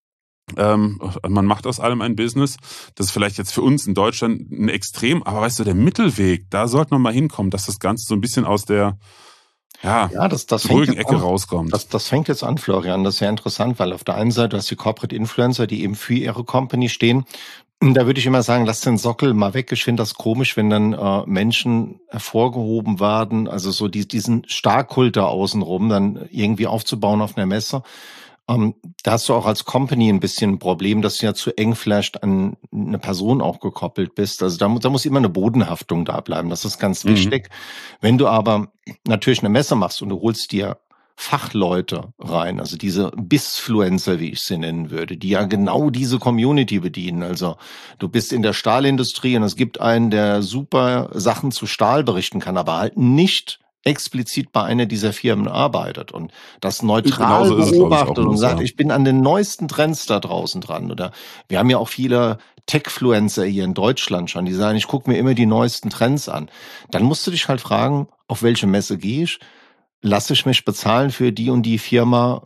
Ähm, man macht aus allem ein Business. Das ist vielleicht jetzt für uns in Deutschland ein Extrem, aber weißt du, der Mittelweg, da sollte man mal hinkommen, dass das Ganze so ein bisschen aus der ja, Ja, das, das fängt ruhigen jetzt Ecke an. rauskommt. Das, das fängt jetzt an, Florian. Das ist sehr interessant, weil auf der einen Seite hast du die Corporate Influencer, die eben für ihre Company stehen. Da würde ich immer sagen, lass den Sockel mal weg. Ich finde das komisch, wenn dann äh, Menschen hervorgehoben werden, also so die, diesen Starkkult da außenrum dann irgendwie aufzubauen auf einer Messe. Ähm, da hast du auch als Company ein bisschen ein Problem, dass du ja zu eng vielleicht an eine Person auch gekoppelt bist. Also da, mu- da muss immer eine Bodenhaftung da bleiben. Das ist ganz Mhm. wichtig. Wenn du aber natürlich eine Messe machst und du holst dir Fachleute rein, also diese Bizfluencer, wie ich sie nennen würde, die ja genau diese Community bedienen. Also du bist in der Stahlindustrie und es gibt einen, der super Sachen zu Stahl berichten kann, aber halt nicht explizit bei einer dieser Firmen arbeitet und das neutral Genauso ist es, glaub ich, auch beobachtet in den und sagt, U S A. ich bin an den neuesten Trends da draußen dran. Oder wir haben ja auch viele Techfluencer hier in Deutschland schon, die sagen, ich gucke mir immer die neuesten Trends an. Dann musst du dich halt fragen, auf welche Messe gehe ich? Lasse ich mich bezahlen für die und die Firma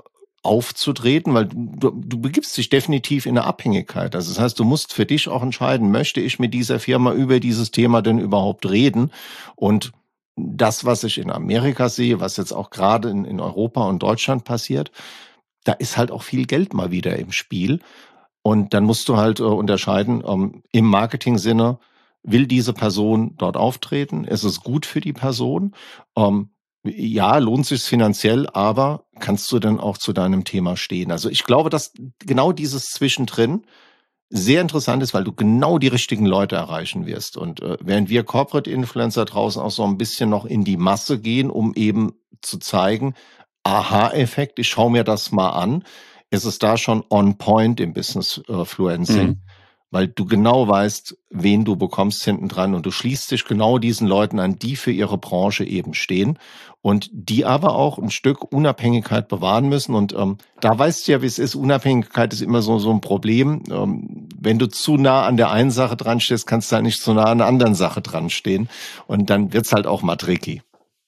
aufzutreten, weil du, du begibst dich definitiv in eine Abhängigkeit. Also das heißt, du musst für dich auch entscheiden, möchte ich mit dieser Firma über dieses Thema denn überhaupt reden? Und das, was ich in Amerika sehe, was jetzt auch gerade in, in Europa und Deutschland passiert, da ist halt auch viel Geld mal wieder im Spiel. Und dann musst du halt äh, unterscheiden, ähm, im Marketing-Sinne, will diese Person dort auftreten? Ist es gut für die Person? Ähm, ja, lohnt sich finanziell, aber kannst du dann auch zu deinem Thema stehen? Also ich glaube, dass genau dieses Zwischendrin sehr interessant ist, weil du genau die richtigen Leute erreichen wirst. Und äh, während wir Corporate Influencer draußen auch so ein bisschen noch in die Masse gehen, um eben zu zeigen, Aha-Effekt, ich schaue mir das mal an, ist es da schon on point im Business äh, Fluencing, Mhm. weil du genau weißt, wen du bekommst hinten dran und du schließt dich genau diesen Leuten an, die für ihre Branche eben stehen und die aber auch ein Stück Unabhängigkeit bewahren müssen. Und ähm, da weißt du ja, wie es ist. Unabhängigkeit ist immer so, so ein Problem. Ähm, wenn du zu nah an der einen Sache dran stehst, kannst du halt nicht zu nah an der anderen Sache dran stehen. Und dann wird's halt auch mal tricky.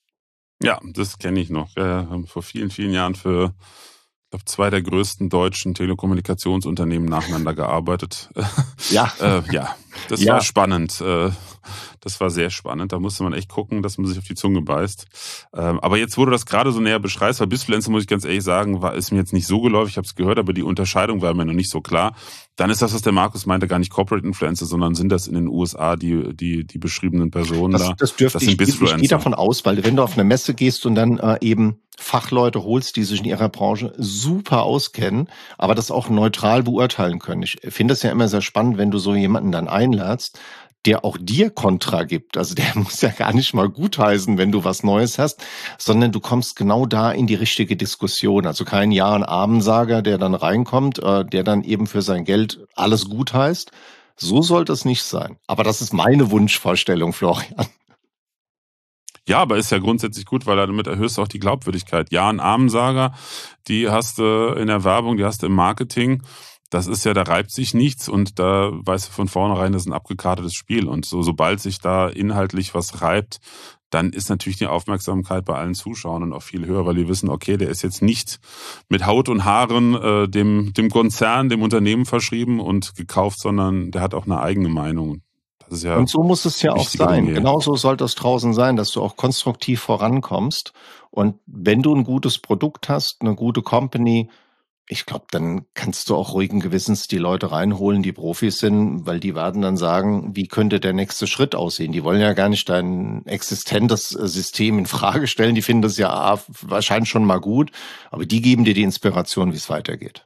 Ja, das kenne ich noch. Wir haben vor vielen, vielen Jahren für, ich glaube, zwei der größten deutschen Telekommunikationsunternehmen nacheinander gearbeitet. Ja. äh, ja, das Ja. war spannend. Äh, das war sehr spannend. Da musste man echt gucken, dass man sich auf die Zunge beißt. Ähm, aber jetzt, wo du das gerade so näher beschreibst, weil Bizfluencer, muss ich ganz ehrlich sagen, war, ist mir jetzt nicht so geläufig, ich habe es gehört, aber die Unterscheidung war mir noch nicht so klar. Dann ist das, was der Markus meinte, gar nicht Corporate Influencer, sondern sind das in den U S A die, die, die beschriebenen Personen Das, da. das dürfte Das sind ich, ich Bizfluencer. gehe davon aus, weil wenn du auf eine Messe gehst und dann äh, eben Fachleute holst, die sich in ihrer Branche super auskennen, aber das auch neutral beurteilen können. Ich finde es ja immer sehr spannend, wenn du so jemanden dann einladst, der auch dir Kontra gibt. Also der muss ja gar nicht mal gutheißen, wenn du was Neues hast, sondern du kommst genau da in die richtige Diskussion. Also kein Ja- und Amen-Sager, der dann reinkommt, äh, der dann eben für sein Geld alles gutheißt. So sollte es nicht sein. Aber das ist meine Wunschvorstellung, Florian. Ja, aber ist ja grundsätzlich gut, weil damit erhöhst du auch die Glaubwürdigkeit. Ja, ein Amen-Sager, die hast du in der Werbung, die hast du im Marketing. Das ist ja, da reibt sich nichts und da weißt du von vornherein, das ist ein abgekartetes Spiel. Und so, sobald sich da inhaltlich was reibt, dann ist natürlich die Aufmerksamkeit bei allen Zuschauern und auch viel höher, weil die wissen, okay, der ist jetzt nicht mit Haut und Haaren äh, dem, dem Konzern, dem Unternehmen verschrieben und gekauft, sondern der hat auch eine eigene Meinung. Das ist ja Und so muss es ja auch wichtiger denn sein. je. Genauso sollte es draußen sein, dass du auch konstruktiv vorankommst. Und wenn du ein gutes Produkt hast, eine gute Company, ich glaube, dann kannst du auch ruhigen Gewissens die Leute reinholen, die Profis sind, weil die werden dann sagen, wie könnte der nächste Schritt aussehen? Die wollen ja gar nicht dein existentes äh, System in Frage stellen. Die finden das ja ah, wahrscheinlich schon mal gut, aber die geben dir die Inspiration, wie es weitergeht.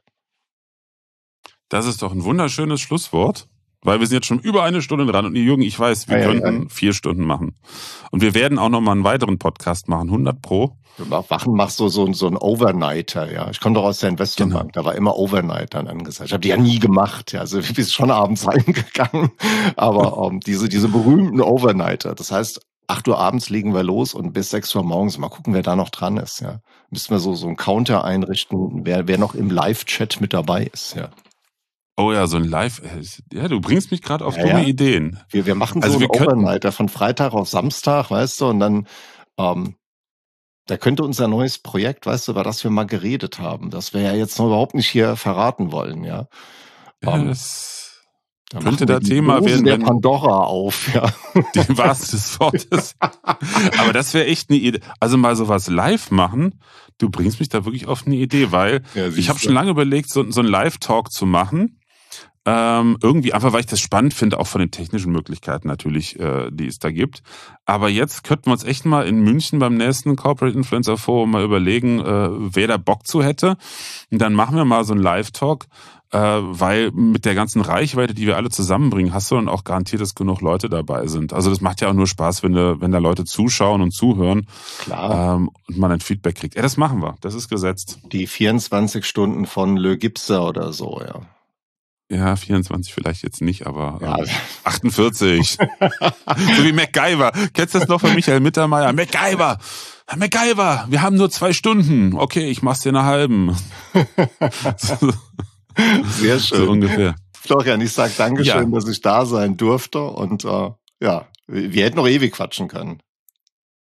Das ist doch ein wunderschönes Schlusswort, weil wir sind jetzt schon über eine Stunde dran und Jürgen, ich weiß, wir Ei, ei, könnten vier Stunden machen. Und wir werden auch nochmal einen weiteren Podcast machen, hundert Pro. Du mach- Wachen machst so, so, so ein Overnighter, ja. Ich komme doch aus der Investmentbank, da war immer Overnight dann angesagt. Ich habe die ja nie gemacht, ja. Also du bist schon abends reingegangen. Aber ähm, diese, diese berühmten Overnighter, das heißt, acht Uhr abends legen wir los und bis sechs Uhr morgens, mal gucken, wer da noch dran ist, ja. Müssen wir so, so einen Counter einrichten, wer, wer noch im Live-Chat mit dabei ist, ja. Oh ja, so ein Live. Ja, du bringst mich gerade auf Ja, dumme ja. Ideen. Wir, wir machen Also so wir einen könnten- Overnighter von Freitag auf Samstag, weißt du, und dann, ähm, da könnte unser neues Projekt, weißt du, über das wir mal geredet haben, das wir ja jetzt noch überhaupt nicht hier verraten wollen, ja. Ja, Ähm, das da könnte machen wir da die Thema Dose werden, der wenn Pandora auf, ja. die wahrste des Wortes. Aber das wäre echt eine Idee. Also mal sowas live machen, du bringst mich da wirklich auf eine Idee, weil Ja, ich habe siehste. schon lange überlegt, so, so einen Live-Talk zu machen. Ähm, irgendwie einfach, weil ich das spannend finde, auch von den technischen Möglichkeiten natürlich, äh, die es da gibt. Aber jetzt könnten wir uns echt mal in München beim nächsten Corporate Influencer Forum mal überlegen, äh, wer da Bock zu hätte. Und dann machen wir mal so einen Live-Talk, äh, weil mit der ganzen Reichweite, die wir alle zusammenbringen, hast du dann auch garantiert, dass genug Leute dabei sind. Also das macht ja auch nur Spaß, wenn, da- wenn da Leute zuschauen und zuhören Klar, ähm, und man ein Feedback kriegt. Ja, das machen wir. Das ist gesetzt. die vierundzwanzig Stunden von Le Gipser oder so, ja. Ja, vierundzwanzig vielleicht jetzt nicht, aber Ja. ähm, achtundvierzig. So wie MacGyver. Kennst du das noch von Michael Mittermeier? MacGyver! MacGyver! Wir haben nur zwei Stunden. Okay, ich mach's dir in einer halben. So, Sehr schön. so ungefähr. Florian, ich sag Dankeschön, Ja. dass ich da sein durfte und äh, ja, wir hätten noch ewig quatschen können.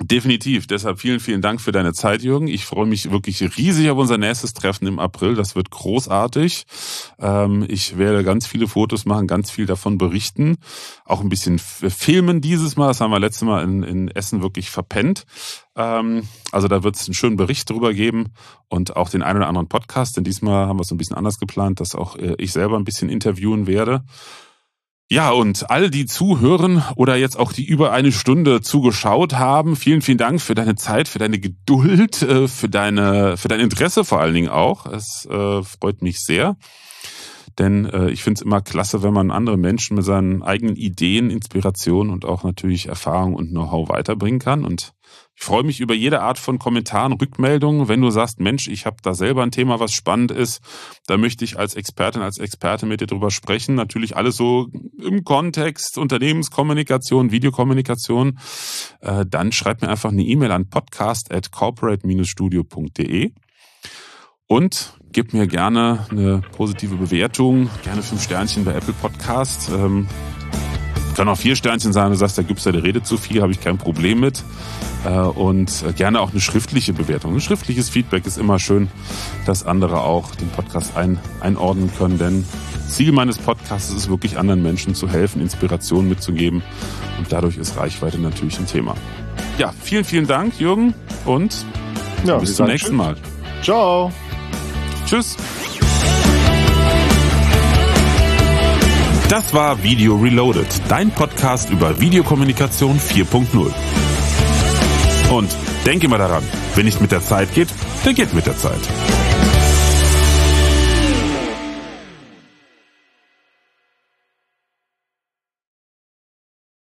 Definitiv. Deshalb vielen, vielen Dank für deine Zeit, Jürgen. Ich freue mich wirklich riesig auf unser nächstes Treffen im April. Das wird großartig. Ähm, ich werde ganz viele Fotos machen, ganz viel davon berichten. Auch ein bisschen filmen dieses Mal. Das haben wir letztes Mal in, in Essen wirklich verpennt. Ähm, also da wird es einen schönen Bericht drüber geben und auch den einen oder anderen Podcast. Denn diesmal haben wir es ein bisschen anders geplant, dass auch äh, ich selber ein bisschen interviewen werde. Ja, und all die zuhören oder jetzt auch die über eine Stunde zugeschaut haben, vielen, vielen Dank für deine Zeit, für deine Geduld, für deine, für dein Interesse vor allen Dingen auch. Es äh, freut mich sehr, denn äh, ich finde es immer klasse, wenn man andere Menschen mit seinen eigenen Ideen, Inspirationen und auch natürlich Erfahrung und Know-how weiterbringen kann. Und ich freue mich über jede Art von Kommentaren, Rückmeldungen. Wenn du sagst, Mensch, ich habe da selber ein Thema, was spannend ist, da möchte ich als Expertin, als Experte mit dir drüber sprechen. Natürlich alles so im Kontext Unternehmenskommunikation, Videokommunikation. Äh, dann schreib mir einfach eine E-Mail an podcast at corporate dash studio punkt de und gib mir gerne eine positive Bewertung, gerne fünf Sternchen bei Apple Podcast. Ähm, Kann auch vier Sternchen sein, du sagst, da gibt's ja der Rede zu viel, habe ich kein Problem mit. Und gerne auch eine schriftliche Bewertung. Ein schriftliches Feedback ist immer schön, dass andere auch den Podcast ein, einordnen können. Denn Ziel meines Podcasts ist wirklich, anderen Menschen zu helfen, Inspiration mitzugeben. Und dadurch ist Reichweite natürlich ein Thema. Ja, vielen, vielen Dank, Jürgen. Und ja, bis zum nächsten Mal. Ciao. Tschüss. Das war Video Reloaded, dein Podcast über Videokommunikation vier Punkt null. Und denke immer daran, wenn nicht mit der Zeit geht, der geht mit der Zeit.